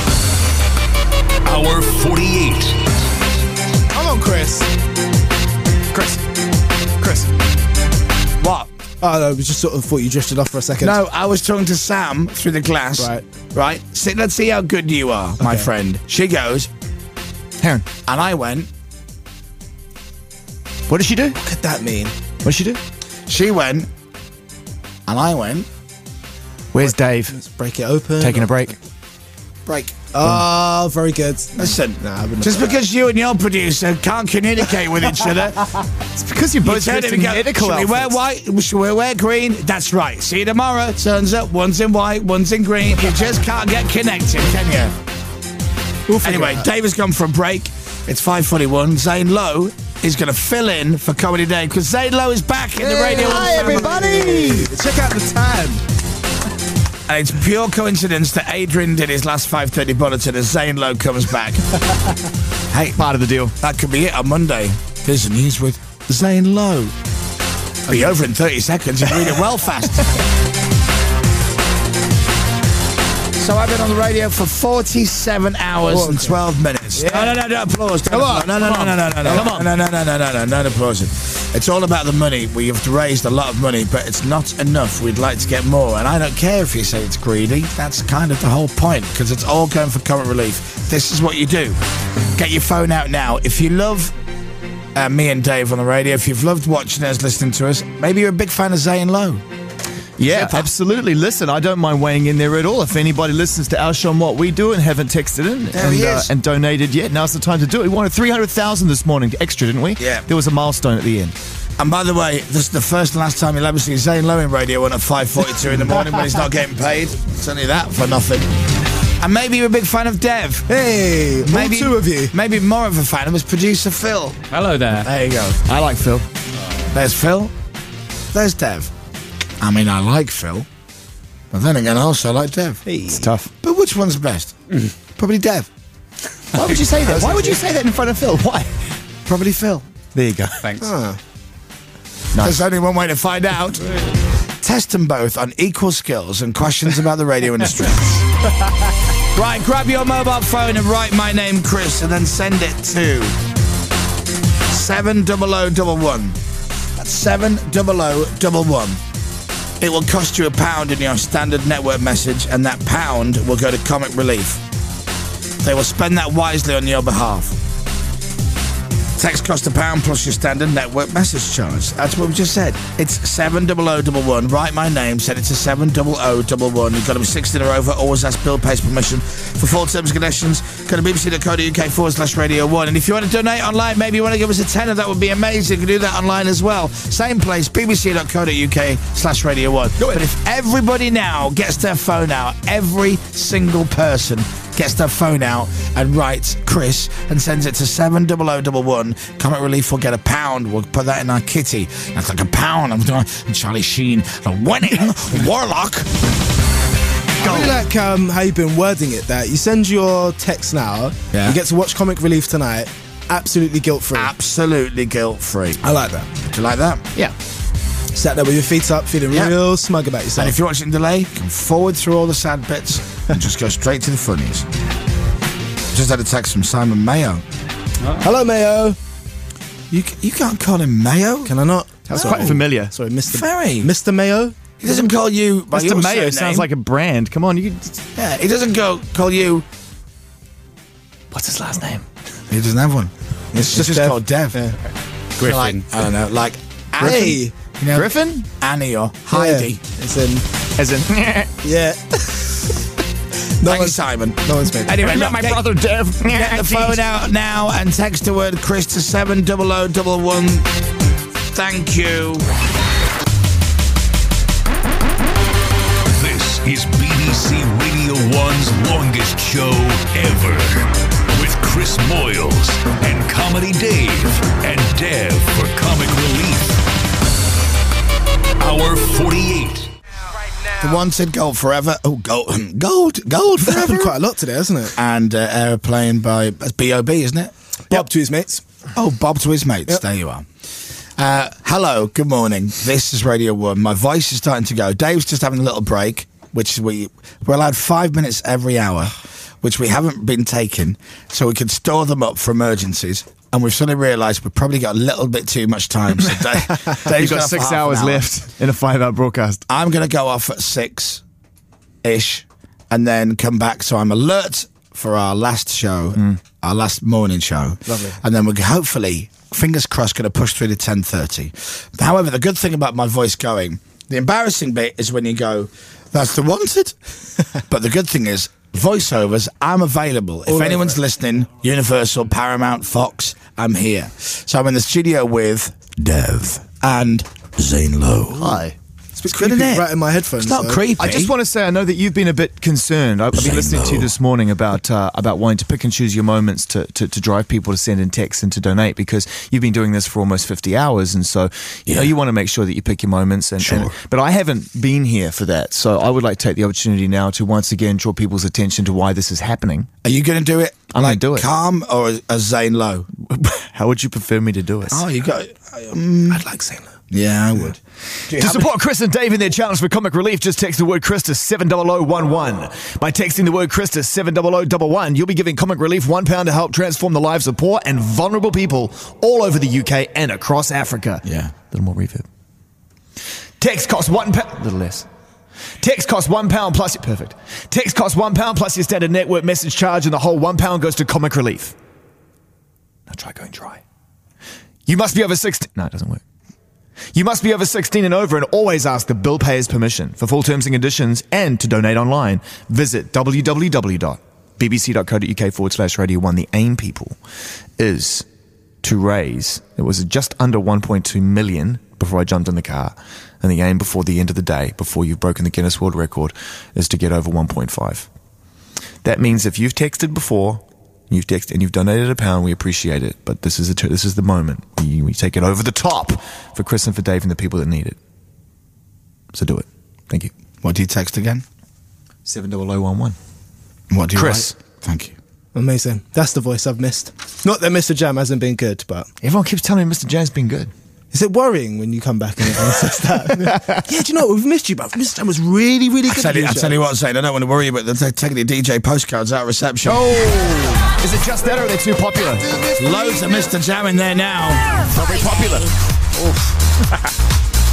Hour forty-eight. Come on, Chris. Chris. Chris. What? Oh, no, we just sort of thought you drifted off for a second. No, I was talking to Sam through the glass. Right. Right? See, let's see how good you are, my Okay. friend. She goes, Heron. and I went, What did she do? What could that mean? What did she do? she went, and I went, Where's Dave? Let's break it open. Taking a break. break. Oh, very good. Listen, Nah, I wouldn't just have done because you and your producer can't communicate with each other, It's because you're you both turn dressed him in and go, medical should we wear outfits. white? Should we wear green? That's right. See you tomorrow. Turns up, one's in white, one's in green. You just can't get connected, can you? We'll figure Anyway, it out. Dave has gone for a break. It's five forty-one. Zane Lowe is going to fill in for Comedy Dave because Zane Lowe is back in the radio. Hi, everybody. Check out the time. And it's pure coincidence that Adrian did his last five thirty bulletin as Zane Lowe comes back. Hey, Part of the deal. that could be it on Monday. Here's the news with Zane Lowe. Be over in thirty seconds. You read it well fast. So I've been on the radio for forty-seven hours Oh, and okay. twelve minutes. Yeah. No, no, no, no applause. Come on, No, no, no, come no, on. no, no, no, Come on. no, no, no, no, no, no, no, no applausing. It's all about the money. We have raised a lot of money, but it's not enough. We'd like to get more, and I don't care if you say it's greedy. That's kind of the whole point, because it's all going for comic relief. This is what you do. Get your phone out now. If you love uh, me and Dave on the radio, if you've loved watching us, listening to us, maybe you're a big fan of Zane Lowe. Yeah, absolutely. Listen, I don't mind weighing in there at all. If anybody listens to our show and what we do and haven't texted in There and, he uh, is. and donated yet, now's the time to do it. We wanted three hundred thousand this morning extra, didn't we? Yeah. There was a milestone at the end. And by the way, this is the first and last time you'll ever see Zane Lowe in Radio one at five forty-two in the morning when he's not getting paid. It's only that for nothing. And maybe you're a big fan of Dev. Hey, maybe all two of you. Maybe more of a fan of his producer Phil. Hello there. There you go. I like Phil. There's Phil. There's Dev. I mean, I like Phil. But then again, I also like Dev. It's tough. But which one's best? Probably Dev. Why would you say that? Why would you say that in front of Phil? Why? Probably Phil. There you go. Thanks. Ah. There's only one way to find out. Test them both on equal skills and questions about the radio industry. Right, grab your mobile phone and write my name, Chris, and then send it to seven double oh double one. That's seven double oh double one. it will cost you a pound in your standard network message, and that pound will go to Comic Relief. They will spend that wisely on your behalf. Text cost a pound plus your standard network message charge. That's what we just said. It's seven double oh double one. Write my name, send it to seven double oh double one. You've got to be sixteen or over. Always ask Bill Pays permission. For full terms and conditions, go to bbc.co.uk forward slash radio one. And if you want to donate online, maybe you want to give us a tenner, that would be amazing. You can do that online as well. Same place, bbc.co.uk slash radio one. But if everybody now gets their phone out, every single person gets their phone out and writes Chris and sends it to seven double oh double one, Comic Relief will get a pound. We'll put that in our kitty. That's like a pound. I'm doing Charlie Sheen, the winning warlock. I really like um, how you've been wording it, that you send your text now, Yeah. you get to watch Comic Relief tonight, absolutely guilt-free. Absolutely guilt-free. I like that. Do you like that? Yeah. Sat there with your feet up, feeling Yeah. real smug about yourself. And if you're watching delay, come forward through all the sad bits and just go straight to the funnies. Just had a text from Simon Mayo. Hello, Mayo. You you can't call him Mayo. Can I not? That's No. quite familiar. Sorry, Mister Very. Mister Mayo? He doesn't call you by Mister your Mayo surname. sounds like a brand. Come on, you can... Yeah, he doesn't go call you. What's his last name? He doesn't have one. It's, just, Dev. called Dev. Griffin. Like, I don't know, like Hey. you know, Griffin? Annie or Heidi. Yeah. It's in... As in... Yeah. no Thank you, one's, Simon. no one's made Anyway, Not look, my get, brother Dev. get the phone out now and text the word Chris to seven double oh double one. Thank you. This is B B C Radio one's longest show ever. With Chris Moyles and Comedy Dave and Dev for Comic Relief. Hour forty-eight. The one said gold forever. Oh, gold, gold, gold It's forever. happened quite a lot today, hasn't it? And uh, Aeroplane by that's B O B, isn't it? Bob to his mates. Oh, Bob to his mates. Yep. There you are. Uh, hello, good morning. This is Radio One. My voice is starting to go. Dave's just having a little break, which we we're allowed five minutes every hour, which we haven't been taking, so we could store them up for emergencies. And we've suddenly realised we've probably got a little bit too much time. So Dave, Dave's You've gone got off for six half an hours hour. left in a five-hour broadcast. I'm going to go off at six-ish and then come back so I'm alert for our last show, Mm. our last morning show. Lovely. And then we're hopefully, fingers crossed, going to push through to ten thirty. However, the good thing about my voice going, the embarrassing bit is when you go, that's the wanted. But the good thing is, voiceovers, I'm available. If All anyone's over. listening, Universal, Paramount, Fox, I'm here. So I'm in the studio with Dev and Zane Lowe. Hi. It's a bit good, creepy isn't it? right in my headphones. It's not though. creepy. I just want to say, I know that you've been a bit concerned. I've been Say listening to you no. this morning about uh, about wanting to pick and choose your moments to, to, to drive people to send in texts and to donate, because you've been doing this for almost fifty hours, and so you know Yeah. you want to make sure that you pick your moments. And, Sure. and but I haven't been here for that, so I would like to take the opportunity now to once again draw people's attention to why this is happening. Are you going to do it? I'm like gonna do it. calm or as, as Zane Lowe? How would you prefer me to do it? Oh, you got. Um, I'd like Zane Lowe. yeah, I would. Do you To have a- support Chris and Dave in their challenge for Comic Relief, just text the word Chris to seven double oh one one. By texting the word Chris to seven double oh one one, you'll be giving Comic Relief one pound to help transform the lives of poor and vulnerable people all over the U K and across Africa. Yeah. A little more reverb. Text costs one pound. A little less. Text costs one pound plus. Perfect. Text costs one pound plus your standard network message charge, and the whole one pound goes to Comic Relief. Now try going dry. You must be over sixteen. No, it doesn't work. You must be over sixteen and over, and always ask the bill payer's permission. For full terms and conditions and to donate online, visit www.bbc.co.uk forward slash radio one. The aim, people, is to raise, it was just under one point two million before I jumped in the car. And the aim before the end of the day, before you've broken the Guinness World Record, is to get over one point five. That means if you've texted before, you've texted and you've donated a pound, we appreciate it. But this is a t- this is the moment. We, we take it over the top for Chris and for Dave and the people that need it. So do it. Thank you. What do you text again? seven double oh one one. What do you Chris. write? Thank you. Amazing. That's the voice I've missed. Not that Mister Jam hasn't been good, but Everyone keeps telling me Mister Jam's been good. is it worrying when you come back and everyone says that? Yeah, do you know what? We've missed you, but Mister Jam was really, really I good. tell, at you, your I show. tell you what, Zane, I don't want to worry you, but they're taking the D J postcards out of reception. Oh! Is it just that or are they too popular? Loads of Mister Jam in there now. Not very popular.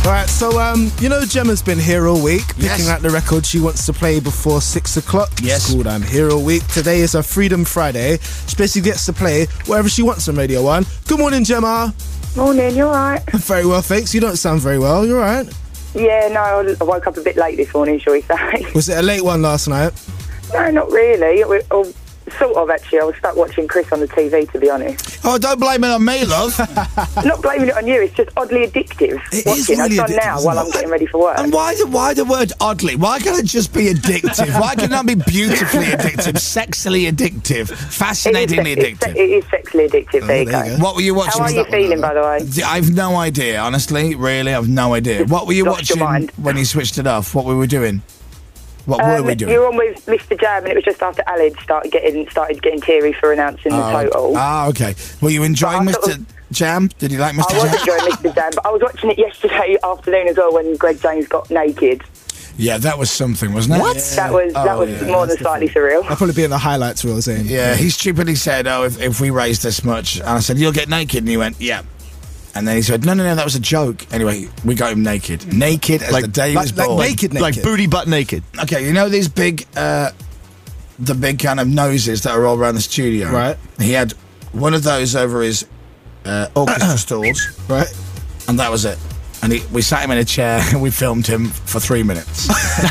All right, so um, you know Gemma's been here all week, picking Yes. out the record she wants to play before six o'clock. Yes. It's called I'm Here All Week. Today is her Freedom Friday. She basically gets to play wherever she wants on Radio One. Good morning, Gemma. Morning, you alright? Very well, thanks. You don't sound very well. You all right? Yeah, no, I woke up a bit late this morning, shall we say. Was it a late one last night? No, not really. We- oh, sort of, actually. I was stuck watching Chris on the T V, to be honest. Oh, don't blame it on me, love. Not blaming it on you, it's just oddly addictive. It is watching. really I've done addictive, now isn't while it? I'm getting ready for work. And why the why the word oddly? Why can't it just be addictive? Why can it not be beautifully addictive, sexily addictive, fascinatingly it is, sex- addictive? It is sexually addictive, Oh, there you there go. you go. What were you watching? How are you feeling, by the way? I've no idea, honestly. Really, I've no idea. What were you Lost your watching mind. when you switched it off? What were we doing? What were Um, we doing? You were on with Mister Jam, and it was just after Alid started getting started getting teary for announcing the Oh, total. Ah, okay. Were you enjoying But I Mister Jam? Did you like Mister I was Jam? enjoying Mister Jam, but I was watching it yesterday afternoon as well when Greg James got naked. Yeah, that was something, wasn't it? What? That was that Oh, was yeah, more than slightly surreal. I'll probably be in the highlights reel saying. Yeah, he stupidly said, "Oh, if, if we raise this much," and I said, "You'll get naked," and he went, "Yeah." And then he said, "No, no, no, that was a joke." Anyway, we got him naked, naked as the day he was like born, naked, naked. Like booty butt naked. Okay, you know these big, uh, the big kind of noses that are all around the studio, Right. He had one of those over his uh, orchestra stalls, right, and that was it. And he, we sat him in a chair and we filmed him for three minutes.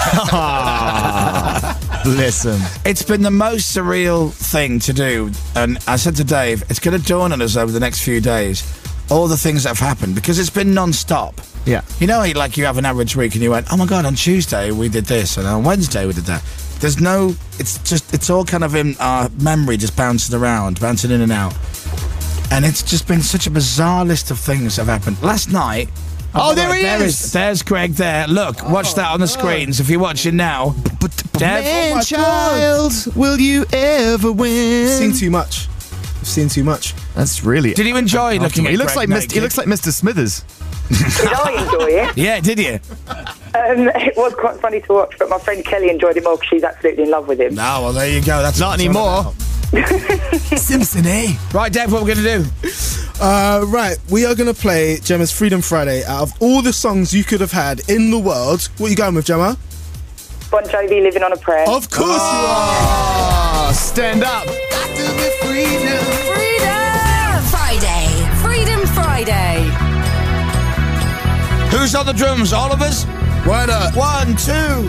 Bless him. It's been the most surreal thing to do, and I said to Dave, it's going to dawn on us over the next few days, all the things that have happened, because it's been non-stop. Yeah. You know, like you have an average week and you went, oh my God, on Tuesday we did this, and on Wednesday we did that. There's no, it's just, it's all kind of in our memory, just bouncing around, bouncing in and out. And it's just been such a bizarre list of things that have happened. Last night, Oh, there he there is. There's Greg there. Look, watch that on the screens if you're watching now. Dev, Man, child, will you ever win? I've seen too much. I've seen too much. That's really. Did you enjoy looking at He looks Greg like Mister He naked? looks like Mister Smithers. Did I enjoy it? Yeah, did you? Um, it was quite funny to watch, but my friend Kelly enjoyed it more because she's absolutely in love with him. No, well, there you go. That's Not what it's all anymore. about. Simpson, eh? Right, Dev, what we're going to do? Uh, right, we are going to play Gemma's Freedom Friday. Out of all the songs you could have had in the world, what are you going with, Gemma? Bon Jovi, Living on a Prayer. Of course you Oh, stand up. Freedom Friday. Freedom Friday. Who's on the drums? All of us? Why not? One, two.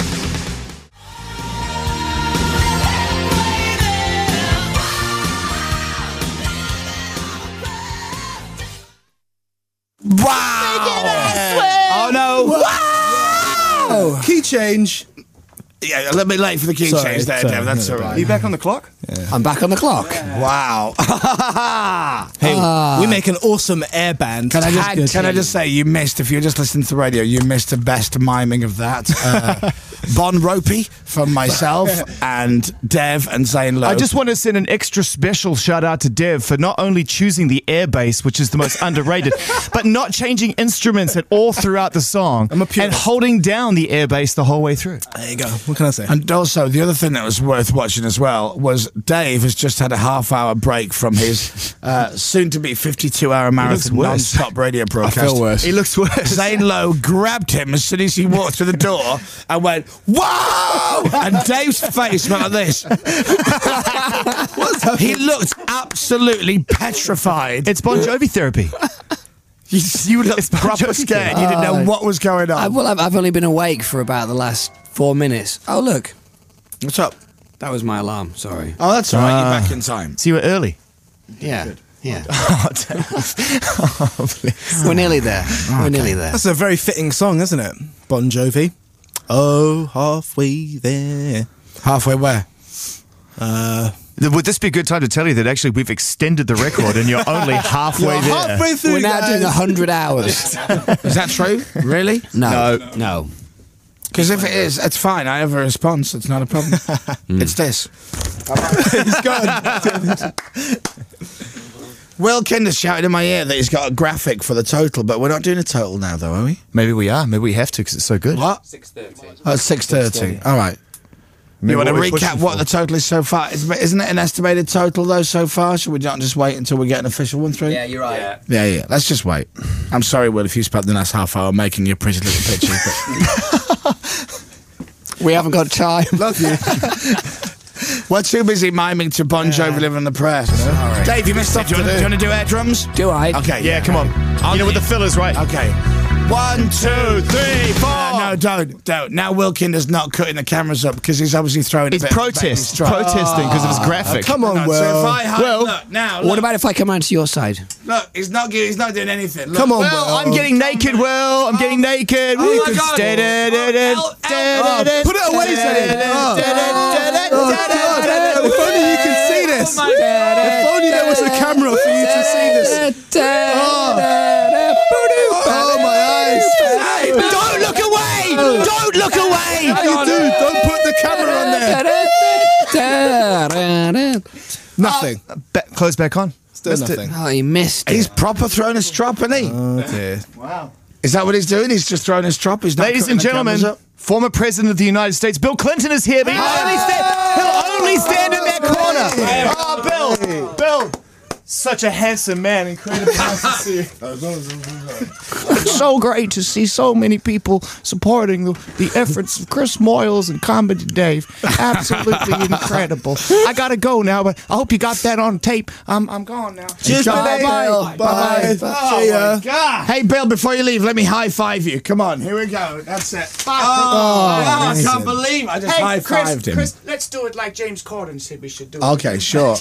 Wow! Oh no! Oh, key change. Yeah, a little bit late for the key Sorry, change there, sorry, Dev. That's no, all Are right. you back on the clock? I'm back on the clock. Wow. Hey, Ah. we make an awesome air band. Can I Tag just can I team. just say you missed, if you're just listening to the radio, you missed the best miming of that. Uh, Bon Ropey from myself and Dev and Zane Lowe. I just want to send an extra special shout out to Dev for not only choosing the air bass, which is the most underrated, but not changing instruments at all throughout the song I'm a and purist. holding down the air bass the whole way through. There you go. What can I say? And also, the other thing that was worth watching as well was Dave has just had a half-hour break from his uh, soon-to-be fifty-two hour marathon worse. non-stop radio broadcast. feel worse. He looks worse. Zane Lowe grabbed him as soon as he walked through the door and went, "Whoa!" And Dave's face went like this. He looked absolutely petrified. It's Bon Jovi therapy. You, you looked Bon proper Jovi scared. You didn't know Oh. what was going on. I, well, I've, I've only been awake for about the last four minutes. Oh, look. What's up? That was my alarm. Sorry. Oh, that's all right. Ah. You're back in time. So you were early. Yeah. Yeah. Oh, please. We're nearly there. We're nearly there. That's a very fitting song, isn't it? Bon Jovi. Oh, halfway there. Halfway where? Uh, Would this be a good time to tell you that actually we've extended the record and you're only halfway you're there? halfway through, We're now guys. doing a hundred hours. Is that true? Really? No. No. Because if it is, it's fine. I have a response. It's not a problem. It's this. He's gone. Will Kinder shouted in my ear that he's got a graphic for the total, but we're not doing a total now, though, are we? Maybe we are. Maybe we have to because it's so good. What? six thirty. Oh, it's six thirty. All right. You want to what we're recap pushing what for? the total is so far? Is- Isn't it an estimated total, though, so far? Should we not just wait until we get an official one through? Yeah, you're right. Yeah. Yeah, yeah. Let's just wait. I'm sorry, Will, if you spent the last half hour making your pretty little pictures. But We haven't got time. love you. We're too busy miming to Bon Jovi Living on the Prayer. Dave, you missed stuff. Do you want to do air drums? Do I? Okay. Yeah, come on. You know what the fillers, right? Okay. One, two, three, four. No, no, don't, don't. Now Wilkinder's not cutting the cameras up because he's obviously throwing a It's bit of protest. strike. Protesting because of his graphic. Come on, Hang on, Will. So if I hi- Well, look, now, look, What about if I come round to your side? look, he's not, gi- he's not doing anything. Look. Come on, Well, Will. I'm getting naked, Will. I'm getting naked. Oh, my God. Oh, Put it away, Zane. Oh. Oh, God. If only you could see this. Oh, my God. If only there was a camera for you to see this. Oh, my eyes. Don't look away! Don't look away! How you do? Don't put the camera on there. Nothing. Ba- close back on. Still Missed it. nothing. Oh, he missed it. He's proper throwing a strop, isn't he? Oh, dear. Is that what he's doing? He's just throwing a strop? He's not Ladies cutting and the cameras gentlemen, up? former President of the United States, Bill Clinton is here, but he'll only stand, he'll only stand in that corner. Oh, Bill, Bill, such a handsome man, incredibly nice to see you. It's so great to see so many people supporting the, the efforts of Chris Moyles and Comedy Dave. Absolutely incredible. I gotta go now, but I hope you got that on tape. I'm I'm gone now. Cheers, Bye, Bill. Bill. Bye. Bye. See ya. Hey, Bill, before you leave, let me high five you. Come on, here we go. That's it. Oh, I can't believe I just high fived him. let's do it like James Corden said we should do Okay, sure.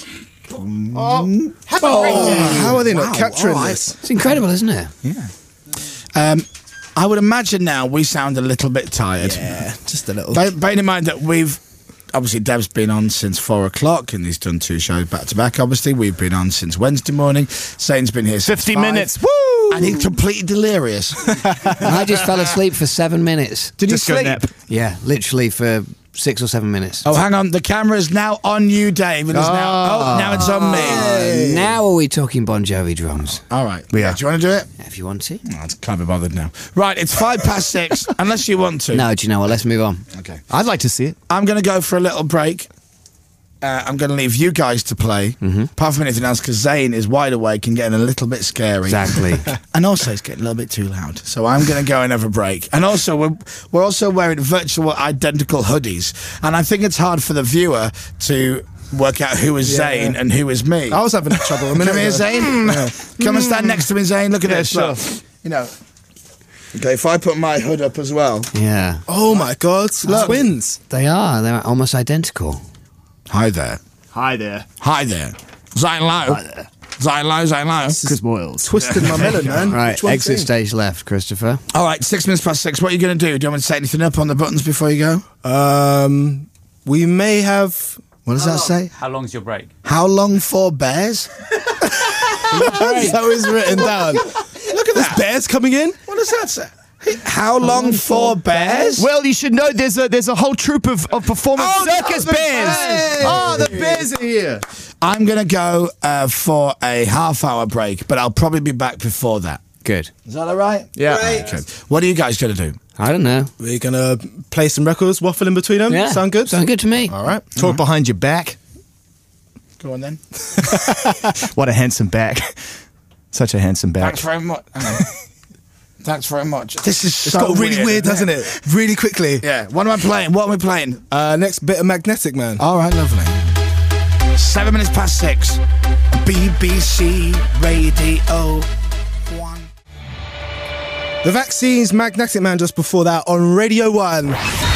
Oh, have a great day. How are they not Wow, capturing all right. this? It's incredible, isn't it? Yeah. Um, I would imagine now we sound a little bit tired. Yeah, just a little. Bear, bearing in mind that we've obviously Dev's been on since four o'clock and he's done two shows back to back. Obviously, we've been on since Wednesday morning. Zane's been here since fifty five. minutes. Woo! And he's completely delirious. And I just fell asleep for seven minutes. Did you Just go sleep? nap. Yeah, literally for six or seven minutes. Oh, hang on. The camera's now on you, Dave. And it's now, oh, now it's on me. Uh, now are we talking Bon Jovi drums? All right. We are. Do you want to do it? If you want to. Oh, I can't be bothered now. Right, it's five past six, unless you want to. No, do you know what? Let's move on. Okay. I'd like to see it. I'm going to go for a little break. Uh, I'm going to leave you guys to play, Mm-hmm. apart from anything else, because Zane is wide awake and getting a little bit scary. Exactly. And also, it's getting a little bit too loud. So I'm going to go and have a break. And also, we're, we're also wearing virtual identical hoodies. And I think it's hard for the viewer to work out who is Yeah. Zane and who is me. I was having trouble a minute Come here, ago. Zane. Yeah. Come and stand next to me, Zane. Look at Yeah, this. sure. Look. You know. Okay, if I put my hood up as well. Yeah. Oh my God, Look. twins. They are. They're almost identical. Hi there. Hi there. Hi there. Zane Lowe. Hi there. Zane Lowe, Zane Lowe. Chris Moyles. Twisted my melon, man. Right, Which one's exit thing? stage left, Christopher. All right, six minutes past six. What are you going to do? Do you want me to set anything up on the buttons before you go? Um, we may have. What does that say? How long's your break? How long for bears? So it's written down. Look at that. Bears coming in. What does that say? How long for bears? Well, you should know there's a there's a whole troop of, of performance Oh, circus the bears. bears. Oh, the bears are here. I'm going to go uh, for a half hour break, but I'll probably be back before that. Good. Is that all right? Yeah. Okay. What are you guys going to do? I don't know. We're gonna play some records, waffle in between them. Yeah. Sound good? Sound good to me. All right. Talk behind your back. Go on then. What a handsome back. Such a handsome back. Thanks very much. Hang on. Thanks very much. This is It's so got really weird, isn't doesn't it? Really quickly. Yeah. What am I playing? What am I playing? Uh, next bit of Magnetic Man. All right, lovely. Seven minutes past six. B B C Radio One. The Vaccines, Magnetic Man just before that on Radio one.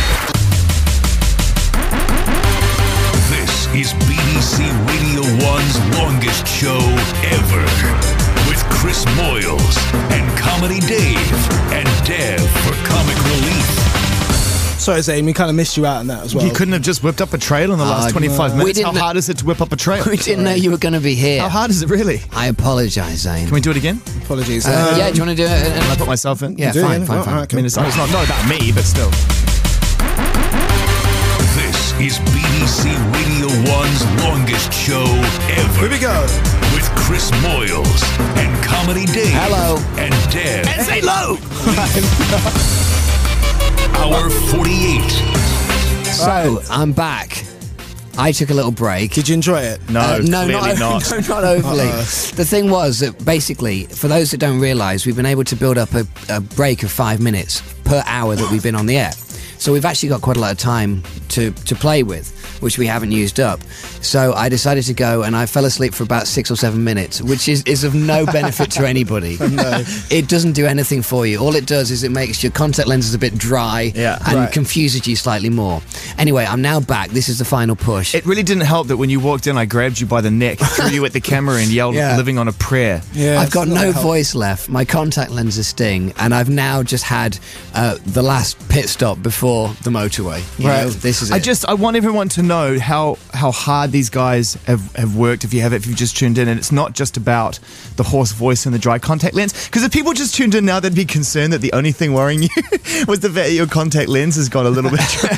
This is B B C Radio One's longest show ever. With Chris Moyles and Comedy Dave and Dev for Comic Relief. Sorry, Zane, we kind of missed you out on that as well. You couldn't have just whipped up a trail in the last Uh, twenty-five we minutes. How didn't- hard is it to whip up a trail? We didn't know you were going to be here. How hard is it really? I apologise, Zane. Can we do it again? Apologies. Uh, Um, yeah, do you want to do it? Can I put myself in? Yeah, do it, fine, yeah. fine, Well, fine. all right, I mean, it's not, it's not, not about me, but still. This is B B C Radio One's longest show ever. Here we go. With Chris Moyles and Comedy Dave. Hello. And Dev. And say low! Hour forty-eight. So, I'm back. I took a little break. Did you enjoy it? No, Uh, no, clearly not, not. no, not overly. Uh-oh. The thing was that basically, for those that don't realise, we've been able to build up a, a break of five minutes per hour that we've been on the air. So we've actually got quite a lot of time to, to play with, which we haven't used up. So I decided to go, and I fell asleep for about six or seven minutes, which is, is of no benefit to anybody. No. It doesn't do anything for you. All it does is it makes your contact lenses a bit dry Yeah. and Right. confuses you slightly more. Anyway, I'm now back. This is the final push. It really didn't help that when you walked in, I grabbed you by the neck, threw you at the camera, and yelled, Yeah. "Living on a prayer." Yeah, I've got it's not no help. voice left. My contact lenses sting, and I've now just had uh, the last pit stop before the motorway. You Right. know, this is it. I just I want everyone to know how how hard these guys have, have worked. If you have if you've just tuned in, and it's not just about the hoarse voice and the dry contact lens. Because if people just tuned in now, they'd be concerned that the only thing worrying you was the fact that your contact lens has got a little bit dry.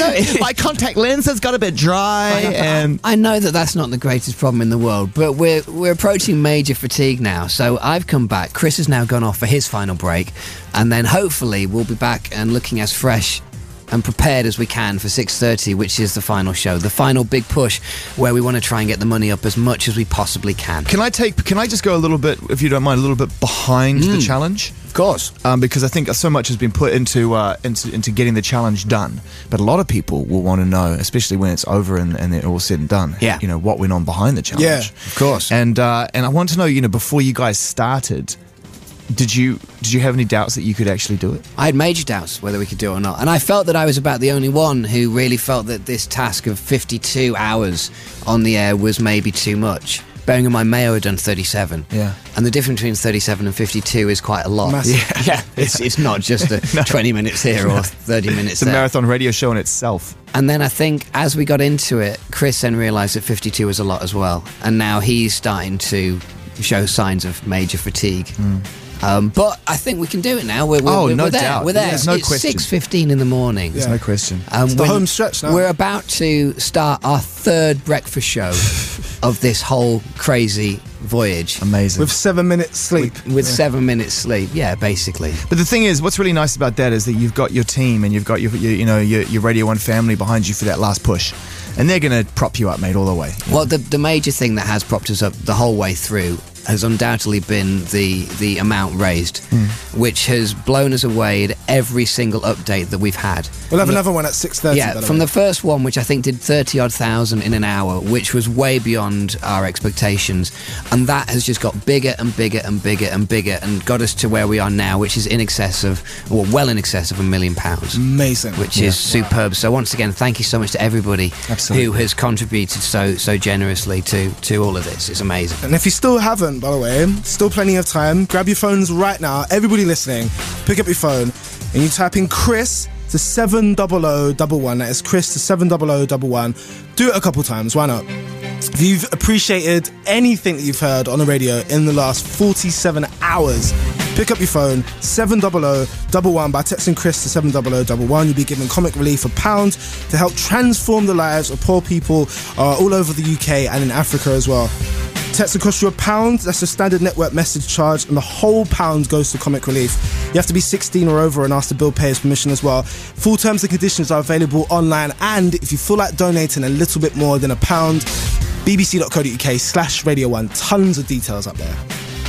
My contact lens has got a bit dry, and I know that that's not the greatest problem in the world, but we're we're approaching major fatigue now. So I've come back. Chris has now gone off for his final break, and then hopefully we'll be back and looking as fresh and prepared as we can for six thirty, which is the final show, the final big push, where we want to try and get the money up as much as we possibly can. Can I take? Can I just go a little bit, if you don't mind, a little bit behind the challenge? Of course, um, because I think so much has been put into uh, into into getting the challenge done. But a lot of people will want to know, especially when it's over and, and it's all said and done. Yeah. you know what went on behind the challenge. Yeah, of course. And uh, and I want to know, you know, before you guys started, did you did you have any doubts that you could actually do it? I had major doubts whether we could do it or not. And I felt that I was about the only one who really felt that this task of fifty-two hours on the air was maybe too much. Bearing in mind, Mayo had done thirty-seven. Yeah. And the difference between thirty-seven and fifty-two is quite a lot. Massive. Yeah. yeah. It's, it's not just a No. twenty minutes here or thirty minutes It's a there. marathon radio show in itself. And then I think as we got into it, Chris then realised that fifty-two was a lot as well. And now he's starting to show signs of major fatigue. Um, but I think we can do it now. We're, we're, Oh, we're, no we're there. doubt. We're there. There's no it's question. six fifteen in the morning. There's no question. Um, It's the when- home stretch now. We're about to start our third breakfast show of this whole crazy voyage. Amazing. With seven minutes sleep. With seven minutes sleep, yeah, basically. But the thing is, what's really nice about that is that you've got your team and you've got your, your you know your, your Radio One family behind you for that last push, and they're going to prop you up, mate, all the way. Well, the the major thing that has propped us up the whole way through has undoubtedly been the the amount raised, which has blown us away at every single update that we've had. We'll have another one at six thirty. Yeah, from the first one, which I think did thirty odd thousand in an hour, which was way beyond our expectations. And that has just got bigger and bigger and bigger and bigger and got us to where we are now, which is in excess of, well, well in excess of a million pounds. Amazing. Which is superb. So once again, thank you so much to everybody Absolutely. who has contributed so so generously to, to all of this. It's amazing. And if you still haven't, by the way, still plenty of time. Grab your phones right now. Everybody listening, pick up your phone and you type in Chris to seven double oh double one. That is Chris to seven double oh double one. Do it a couple times. Why not? If you've appreciated anything that you've heard on the radio in the last forty-seven hours, pick up your phone, seven double oh double one, by texting Chris to seven double oh double one. You'll be given Comic Relief a pound to help transform the lives of poor people uh, all over the U K and in Africa as well. Text will cost you a pound. That's a standard network message charge, and the whole pound goes to Comic Relief. You have to be sixteen or over and ask the bill payer's permission as well. Full terms and conditions are available online, and if you feel like donating a little bit more than a pound, bbc.co.uk slash radio one. Tons of details up there.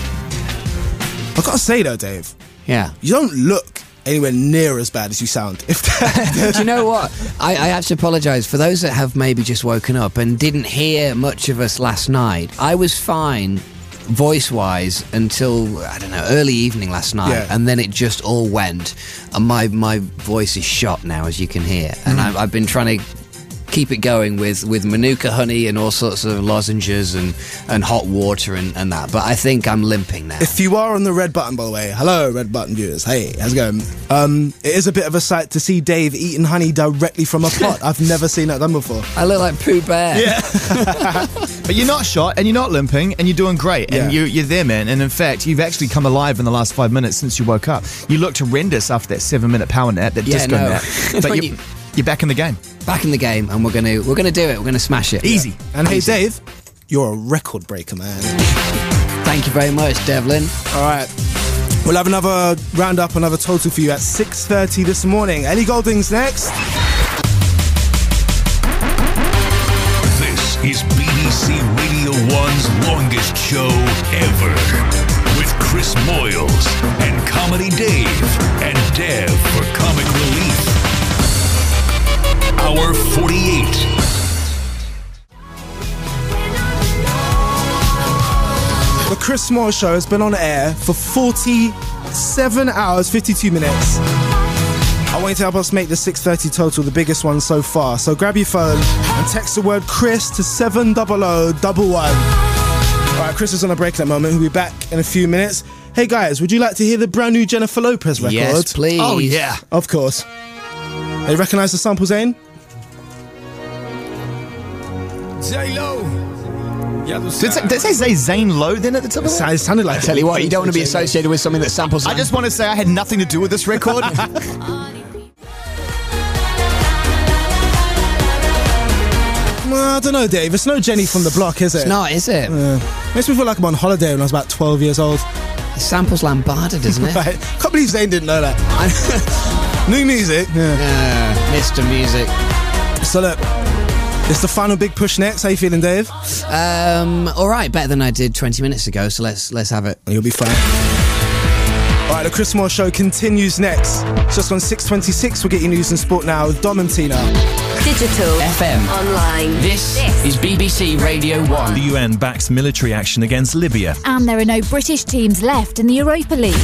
I've got to say though, Dave. Yeah. You don't look anywhere near as bad as you sound. If Do you know what? I, I have to apologise for those that have maybe just woken up and didn't hear much of us last night. I was fine voice-wise until, I don't know, early evening last night, Yeah. and then it just all went. And my, my voice is shot now, as you can hear. And I've, I've been trying to keep it going with, with Manuka honey and all sorts of lozenges and, and hot water and, and that. But I think I'm limping now. If you are on the red button, by the way, hello, red button viewers. Hey, how's it going? Um, it is a bit of a sight to see Dave eating honey directly from a pot. I've never seen that done before. I look like Pooh Bear. Yeah. But you're not shot and you're not limping and you're doing great. And Yeah. you, you're there, man. And in fact, you've actually come alive in the last five minutes since you woke up. You looked horrendous after that seven minute power nap, that Yeah, disco no. nap. It's But when you, you- you're back in the game. Back in the game, and we're gonna we're gonna do it. We're gonna smash it. Easy. And hey, Dave, you're a record breaker, man. Thank you very much, Devlin. All right. We'll have another roundup, another total for you at six thirty this morning. Ellie Goulding's next. is B B C Radio one's longest show ever. With Chris Moyles and Comedy Dave and Dev for Comic Relief. Hour forty-eight. The Chris Moyles Show has been on air for forty-seven hours, fifty-two minutes. I want you to help us make the six thirty total the biggest one so far. So grab your phone and text the word Chris to seven double oh one one. Alright, Chris is on a break at the moment. He'll be back in a few minutes. Hey guys, would you like to hear the brand new Jennifer Lopez record? Yes, please. Oh, yeah. Of course. Hey, recognise the sample, Zane? J-Lo. Did it, did it say, say Zane Lowe then at the top of it? It sounded like I tell you what, you don't want to be associated with something that samples. I just want to say I had nothing to do with this record. Well, I don't know, Dave. It's no Jenny from the block, is it? It's not, is it? Uh, makes me feel like I'm on holiday when I was about twelve years old. It samples Lambada, doesn't it? Right. Can't believe Zane didn't know that. New music. Yeah. Yeah, Mister Music. So look, it's the final big push next. How you feeling, Dave? Um, all right, better than I did twenty minutes ago. So let's let's have it. You'll be fine. All right, the Chris Moore Show continues next. Just on six twenty-six, we'll get you news and sport now with Dom and Tina. Digital, F M, online. This, this is B B C Radio one. The U N backs military action against Libya. And there are no British teams left in the Europa League.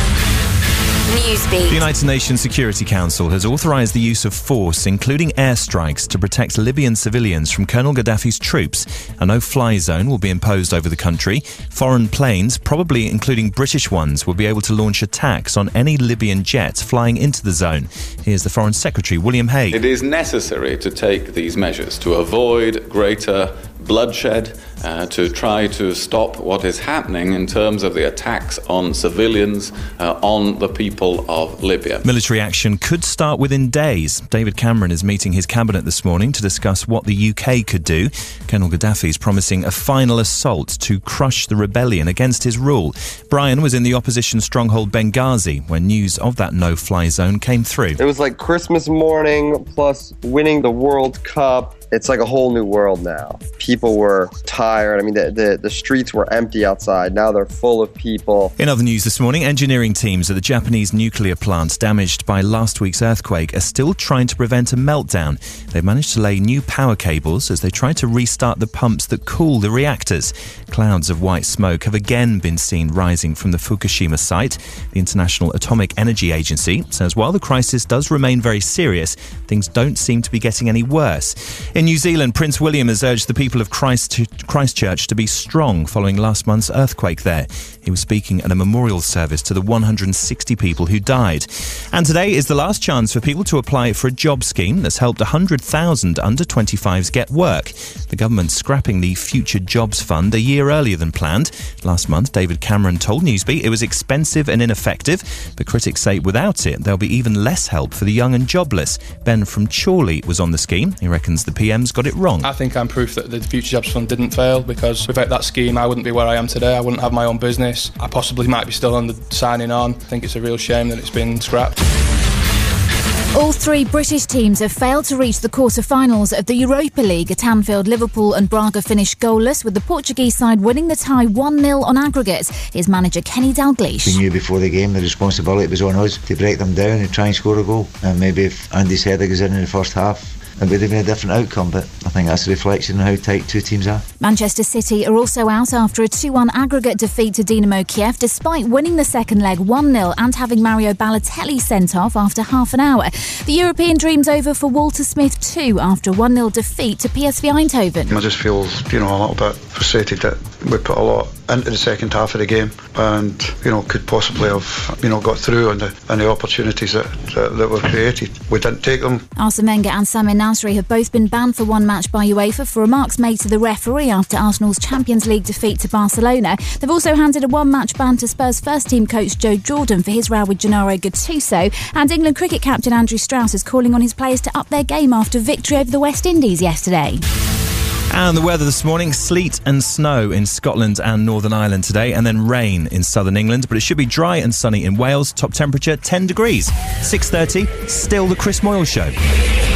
Newsbeat. The United Nations Security Council has authorised the use of force, including airstrikes, to protect Libyan civilians from Colonel Gaddafi's troops. A no-fly zone will be imposed over the country. Foreign planes, probably including British ones, will be able to launch attacks on any Libyan jets flying into the zone. Here's the Foreign Secretary, William Hague. It is necessary to take these measures to avoid greater bloodshed, uh, to try to stop what is happening in terms of the attacks on civilians, uh, on the people of Libya. Military action could start within days. David Cameron is meeting his cabinet this morning to discuss what the U K could do. Colonel Gaddafi is promising a final assault to crush the rebellion against his rule. Brian was in the opposition stronghold Benghazi when news of that no-fly zone came through. It was like Christmas morning plus winning the World Cup. It's like a whole new world now. People were tired. I mean, the, the, the streets were empty outside. Now they're full of people. In other news this morning, engineering teams at the Japanese nuclear plant damaged by last week's earthquake are still trying to prevent a meltdown. They've managed to lay new power cables as they try to restart the pumps that cool the reactors. Clouds of white smoke have again been seen rising from the Fukushima site. The International Atomic Energy Agency says while the crisis does remain very serious, things don't seem to be getting any worse. In New Zealand, Prince William has urged the people of Christ, Christchurch to be strong following last month's earthquake there. He was speaking at a memorial service to the one hundred sixty people who died. And today is the last chance for people to apply for a job scheme that's helped one hundred thousand under twenty-fives get work. The government's scrapping the Future Jobs Fund a year earlier than planned. Last month, David Cameron told Newsbeat it was expensive and ineffective, but critics say without it, there'll be even less help for the young and jobless. Ben from Chorley was on the scheme. He reckons the P M's got it wrong. I think I'm proof that the Future Jobs Fund didn't fail, because without that scheme I wouldn't be where I am today. I wouldn't have my own business. I possibly might be still on the signing on. I think it's a real shame that it's been scrapped. All three British teams have failed to reach the quarter-finals of the Europa League. At Anfield, Liverpool and Braga finished goalless, with the Portuguese side winning the tie one nil on aggregate. Here's manager Kenny Dalglish. We knew before the game the responsibility was on us to break them down and try and score a goal. And maybe if Andy's header goes in in the first half, it would have been a different outcome, but I think that's a reflection on how tight two teams are. Manchester City are also out after a two one aggregate defeat to Dynamo Kiev, despite winning the second leg one nil and having Mario Balotelli sent off after half an hour. The European dream's over for Walter Smith too after a one nil defeat to P S V Eindhoven. I just feel, you know, a little bit frustrated that we put a lot into the second half of the game and, you know, could possibly have, you know, got through on the, on the opportunities that, that, that were created. We didn't take them. Arsene Wenger and Samir Nasri have both been banned for one match by UEFA for remarks made to the referee after Arsenal's Champions League defeat to Barcelona. They've also handed a one-match ban to Spurs first-team coach Joe Jordan for his row with Gennaro Gattuso. And England cricket captain Andrew Strauss is calling on his players to up their game after victory over the West Indies yesterday. And the weather this morning, sleet and snow in Scotland and Northern Ireland today, and then rain in southern England, but it should be dry and sunny in Wales. Top temperature ten degrees. six thirty, still the Chris Moyles Show.